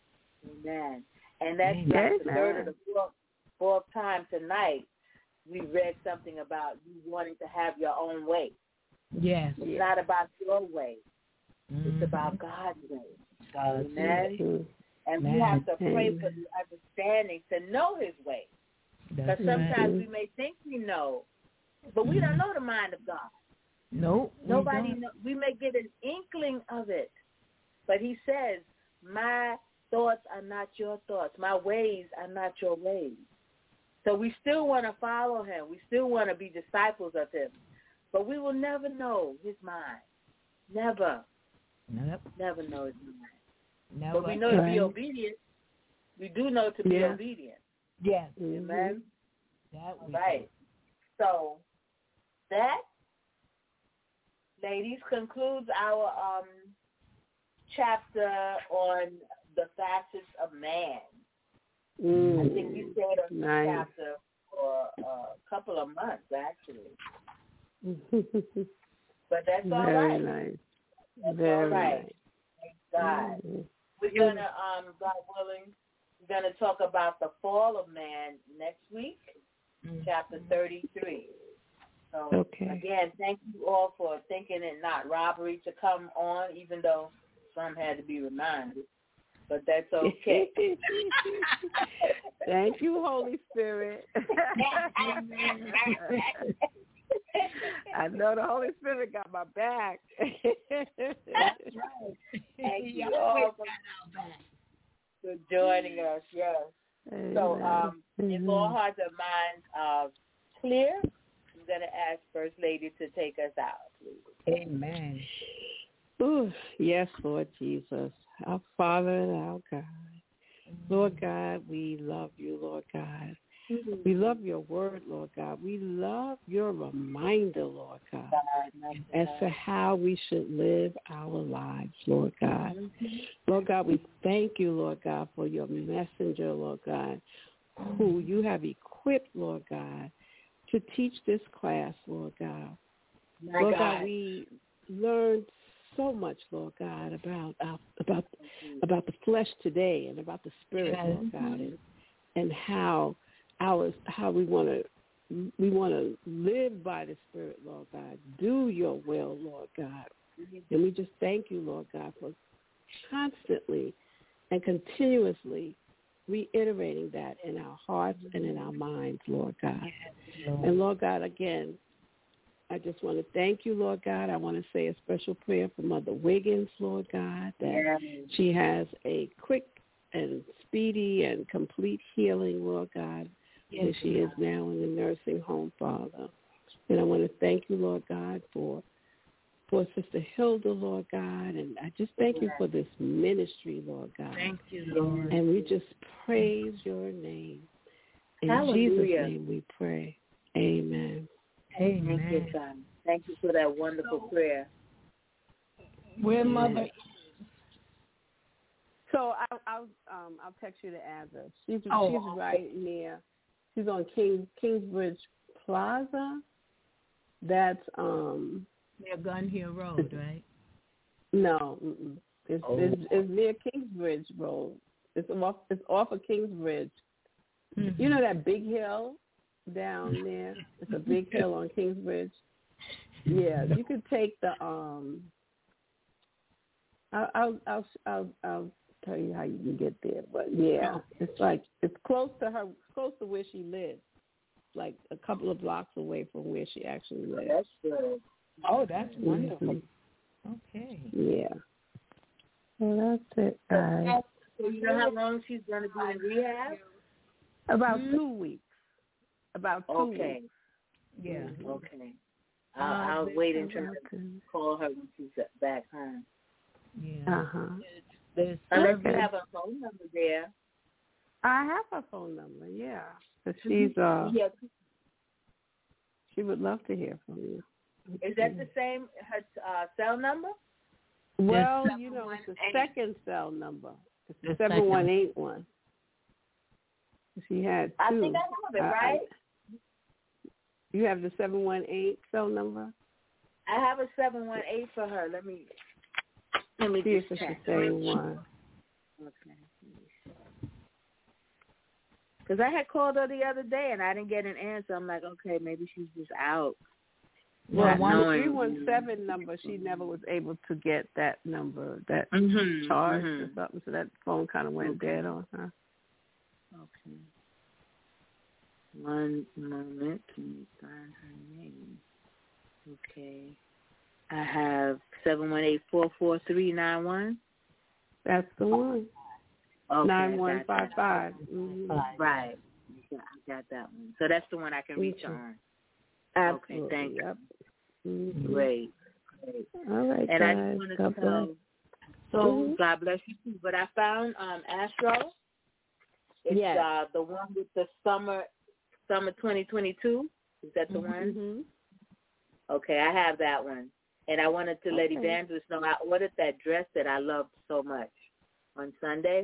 Amen. And that's Amen. Like the third or the fourth, fourth time tonight we read something about you wanting to have your own way. Yes. It's not about your way. Mm-hmm. It's about God's way. God's Amen. way. And Man. we have to pray for the understanding to know his way. Because sometimes right. we may think we know, but we don't know the mind of God. Nope. Nobody know. We may get an inkling of it. But he says, my thoughts are not your thoughts. My ways are not your ways. So we still want to follow him. We still want to be disciples of him. But we will never know his mind. Never. Nope. Never know his mind. Never. But we know to be obedient. We do know to be yeah. obedient. Yes. Amen. That right. So that, ladies, concludes our um, chapter on the facets of man. Mm. I think you stayed on nice. the chapter for a couple of months, actually. But that's all Very right. Nice. That's Very all right. nice. Thank God. Mm-hmm. We're gonna, um, God willing, we're gonna talk about the fall of man next week, mm-hmm. chapter thirty-three. So okay. again, thank you all for thinking it not robbery to come on, even though some had to be reminded. But that's okay. Thank you, Holy Spirit. I know the Holy Spirit got my back. That's right. Thank you all for, for joining us. Yes. Amen. So, um, if all hearts and minds are clear, I'm going to ask First Lady to take us out, please. Amen. Ooh, yes, Lord Jesus, our Father and our God. Lord God, we love you, Lord God. We love your word, Lord God. We love your reminder, Lord God, as to how we should live our lives, Lord God. Lord God, we thank you, Lord God, for your messenger, Lord God, who you have equipped, Lord God, to teach this class, Lord God. My Lord God. God, we learned so much, Lord God, about our, about about the flesh today and about the spirit, Yes. Lord God, and, and how our how we want to we want to live by the Spirit, Lord God. Do your will, Lord God. And we just thank you, Lord God, for constantly and continuously reiterating that in our hearts and in our minds, Lord God. Lord. And Lord God, again, I just want to thank you, Lord God. I want to say a special prayer for Mother Wiggins, Lord God, that Yes. she has a quick and speedy and complete healing, Lord God, Yes, as she is now in the nursing home, Father. And I want to thank you, Lord God, for for Sister Hilda, Lord God, and I just thank you for this ministry, Lord God. Thank you, Lord. And we just praise your name. In Hallelujah. Jesus' name we pray. Amen. Amen. Thank you, God. Thank you for that wonderful prayer. Where Mother So I'll I'll, um, I'll text you the address. She's Oh, she's okay. right near. She's on King Kingsbridge Plaza. That's um near Gun Hill Road, right? no, mm-mm. it's, Oh. it's it's near Kingsbridge Road. It's off it's off of Kingsbridge. Mm-hmm. You know that big hill down there? It's a big hill on Kingsbridge. Yeah, you could take the um. I'll I'll I'll I'll, I'll tell you how you can get there, but yeah, it's like it's close to her, close to where she lives, like a couple of blocks away from where she actually lives. That's good. Oh, that's wonderful. Mm-hmm. Okay. Yeah. Well, that's it, guys. So you know how long she's going to be in rehab? About Mm-hmm. two weeks. About two Okay. weeks. Yeah. Okay. I'll, Uh, I'll there's wait and try Okay. to call her when she's back home. Yeah. Uh huh. There's Unless service. you have a phone number there. I have her phone number. Yeah, but she's uh, Yeah. she would love to hear from you. Is that the same, her uh, cell number? Well, Yes. you know, it's the second cell number. It's the The seven one eight one. She had two. I think I have it, I- right? I- you have the seven one eight cell number? I have a seven one eight for her. Let me let me See if just it's the check. same one. Okay. Because I had called her the other day and I didn't get an answer. I'm like, okay, maybe she's just out. Well, Not one knowing. three one seven number, she never was able to get that number, that Mhm, charge mhm. or something, so that phone kind of went Okay. dead on her. Okay. One moment. Can you find her name? Okay. I have seven one eight four four three nine one. That's the one. Okay. Nine I one got five that. five. Mm-hmm. Right. Yeah, I got that one. So that's the one I can reach Mhm. her on. Absolutely. Okay, thank yep. you. Mm-hmm. Great. Great. All right, And guys. I just want to God tell, bless. so Mhm. God bless you too. But I found um, Astro. It's Yes. uh, the one with the summer, summer twenty twenty-two. Is that the one? Mm-hmm. Okay, I have that one. And I wanted to let Okay. Evangelist know I ordered that dress that I loved so much on Sunday.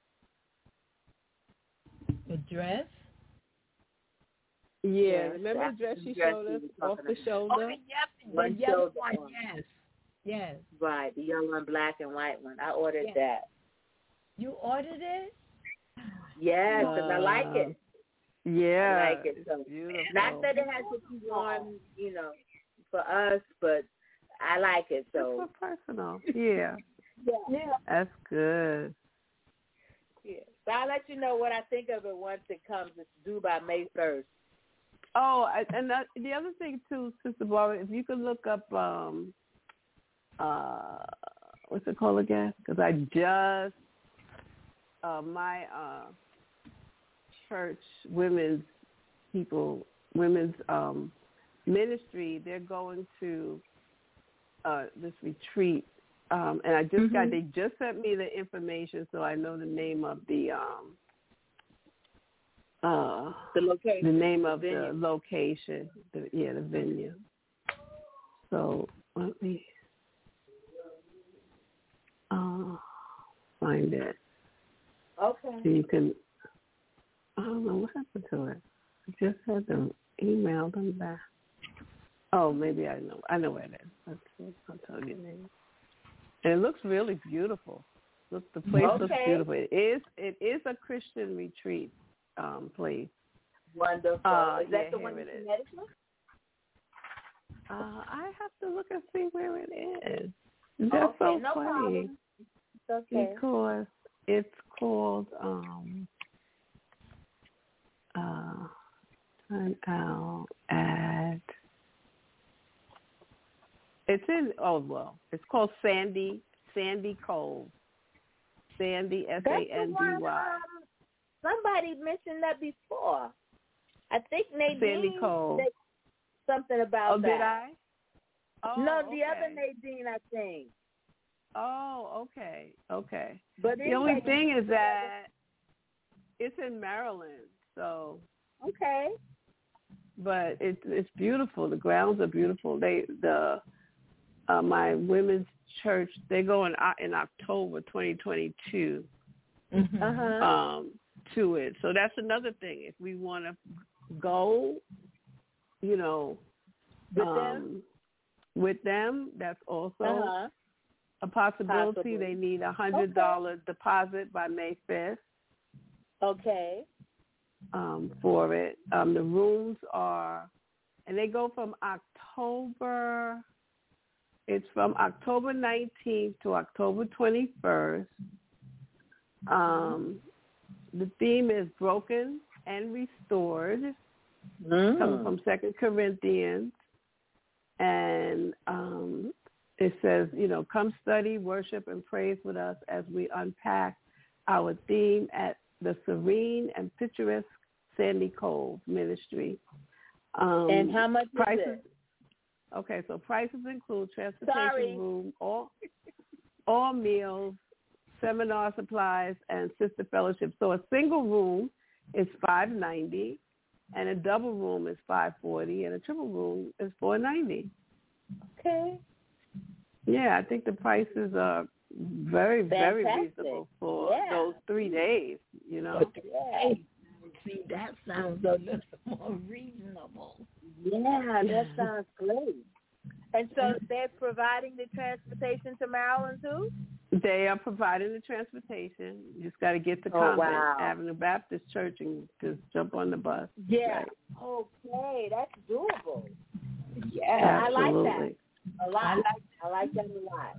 The dress? Yeah, Yes, remember that's the dress the she dress showed we us were off talking the about. shoulder? Oh, yep. The One yellow shoulder one. one. Yes. Yes. Right, the yellow and black and white one. I ordered Yes. that. You ordered it? Yes, because I like it. Yeah. I like it. It's So, beautiful. not that it has to be worn, you know, for us, but I like it. So, It's for personal. Yeah. yeah. That's good. Yeah. So I'll let you know what I think of it once it comes. It's due by May first. Oh, I- and that, the other thing too, Sister Barbara, if you could look up, um, uh, what's it called again? Because I just, uh, my uh, church, women's people, women's um, ministry, they're going to uh, this retreat. Um, and I just Mm-hmm. got, they just sent me the information, so I know the name of the, um, uh, the location, the name of the, the location, the, yeah, the venue. So let me uh, find it. Okay. So you can. I don't know what happened to it. I just had to email them back. Oh, maybe I know. I know where it is. Let's see. I'll tell you the name. And it looks really beautiful. Look, the place okay. looks beautiful. It is. It is a Christian retreat um, place. Wonderful. Uh, is that yeah, the one in Connecticut? Uh, I have to look and see where it is. That's okay, so no funny. problem. It's okay. Because it's called um, uh, turn out at. It's in. Oh well, it's called Sandy Sandy Cove. Sandy S A N D Y. Um, somebody mentioned that before. I think Nadine Sandy Cove. said something about oh, that. did I? Oh, no, the okay. other Nadine, I think. Oh, okay, okay. But the only thing is that it's in Maryland, so. Okay. But it's it's beautiful. The grounds are beautiful. They the uh, my women's church, they go in in October twenty twenty-two mm-hmm. uh-huh. um, to it. So that's another thing. If we want to go, you know, with um, them, with them, that's also uh-huh. a possibility. Possibly. They need a hundred dollar okay. deposit by May fifth. Okay. Um, for it, um, the rooms are, and they go from October. It's from October nineteenth to October twenty-first. Um, the theme is broken and restored, mm. coming from Second Corinthians, and um, it says, you know, come study, worship, and praise with us as we unpack our theme at the serene and picturesque Sandy Cove Ministry. Um, and how much prices, is it? Okay, so prices include transportation, Sorry. room, all, all meals, seminar supplies, and sister fellowship. So a single room is five ninety, and a double room is five forty, and a triple room is four ninety. Okay. Yeah, I think the prices are very, Fantastic. very reasonable for yeah. those three days, you know. Yeah. See, that sounds a little more reasonable. Yeah, that sounds great. And so they're providing the transportation to Maryland, too? They are providing the transportation. You just got to get to oh, Convent wow. Avenue Baptist Church and just jump on the bus. Yeah. Right. Okay, that's doable. Yeah, I like absolutely. that a lot. I like, I like that a lot.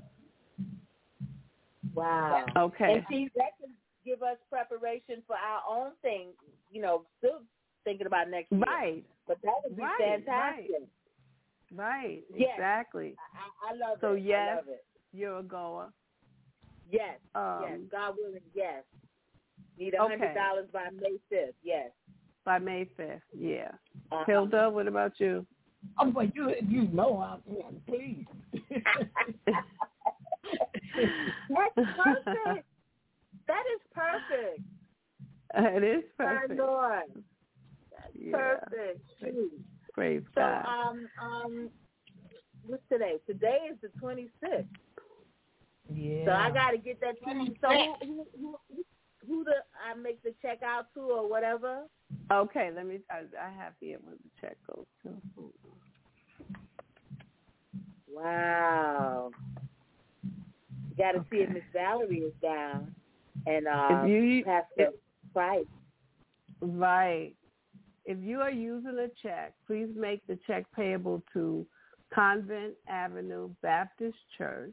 Wow. Okay. And see, that can give us preparation for our own thing, you know, still thinking about next year. Right. But that would be right. fantastic. Right. Right. Yes. Exactly. I, I love so, it. yes, I love it. You're a goer. Yes. Um, yes. God willing, yes. Need a hundred dollars okay. by May fifth. Yes. By May fifth. Yeah. Uh-huh. Hilda, what about you? Oh, but you you know I'm yeah, please. That's perfect. That is perfect. It is perfect. My Lord. That's yeah. perfect. Praise, praise so, God. um, um, what's today? Today is the twenty-sixth. Yeah. So I got to get that to you. So who, who, who, who the I make the check out to or whatever? Okay, let me. I, I have here where the check goes to. Wow. You got to okay. see if Miss Valerie is down and uh, if you, pass the if, price. Right. If you are using a check, please make the check payable to Convent Avenue Baptist Church.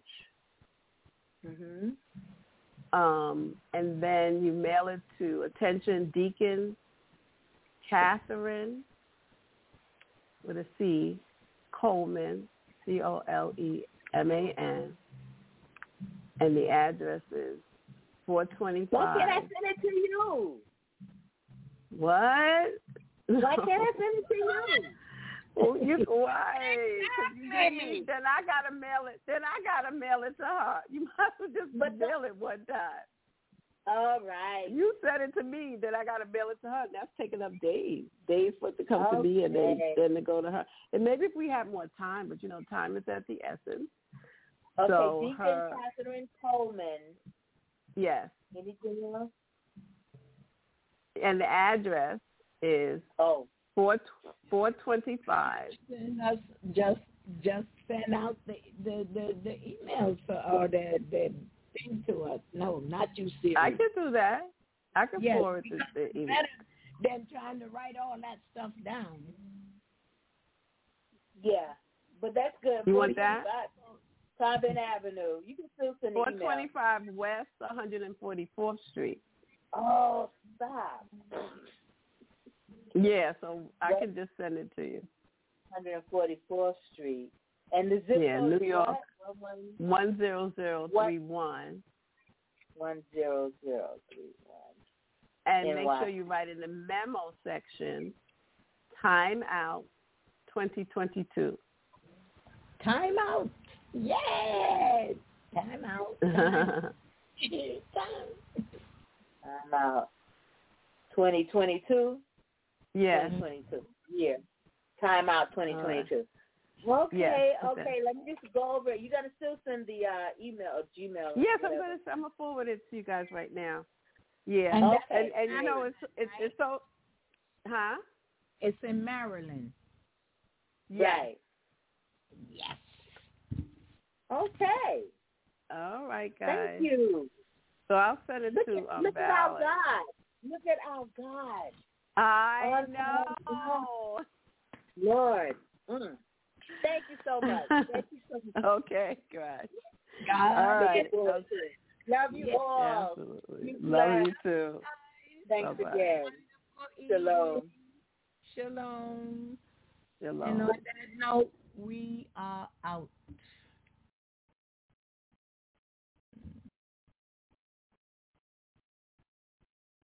Mm-hmm. Um, and then you mail it to attention Deacon Catherine with a C, Coleman, C O L E M A N, and the address is four twenty-five. Why can't I send it to you? What? Why can't I send it to you? Oh, you why? You me, then I gotta mail it. Then I gotta mail it to her. You might as well just but mail it one time. All right. You said it to me, then I got to mail it to her. That's taking up days, days for it to come okay. to me, and then then to go to her. And maybe if we have more time, but you know, time is at the essence. Okay, so Deacon her, Catherine Coleman. Yes. Anything else? And the address is oh four four twenty five. Just just send out the the the, the emails for or the the thing to us. No, not you, Siri. I can do that. I can yes, forward the, the email. Better than trying to write all that stuff down. Yeah, but that's good. You want that? Cobbin Avenue. You can still send an email. four twenty-five West one hundred forty-fourth Street. Oh, stop. Yeah, so I what? can just send it to you. one hundred forty-fourth Street. And the zip yeah, code New York, one zero zero three one. one zero zero three one. And in make Washington. sure you write in the memo section, time out twenty twenty-two. Time out. Yes. Time out. Time. Time out. twenty twenty-two? Yes. twenty twenty-two. Yeah. Time out twenty twenty-two. Uh, okay, yes, okay. Let me just go over it. You're going to still send the uh, email or Gmail. Yes, I'm going to I'm gonna forward it to you guys right now. Yeah. And, okay. and, and, and you know, it's, it's, it's so, huh? It's in Maryland. Right. Yes. Okay. All right, guys. Thank you. So I'll send it look to at, um, Look Valerie. at our God. Look at our God. I oh, know. Lord. Mm. Thank you so much. Thank you so much. Okay, good. God. All right. Okay. Love you yes, all. Absolutely. Love you too. Thanks Bye-bye. again. Shalom. Shalom. Shalom. And on that note, we are out.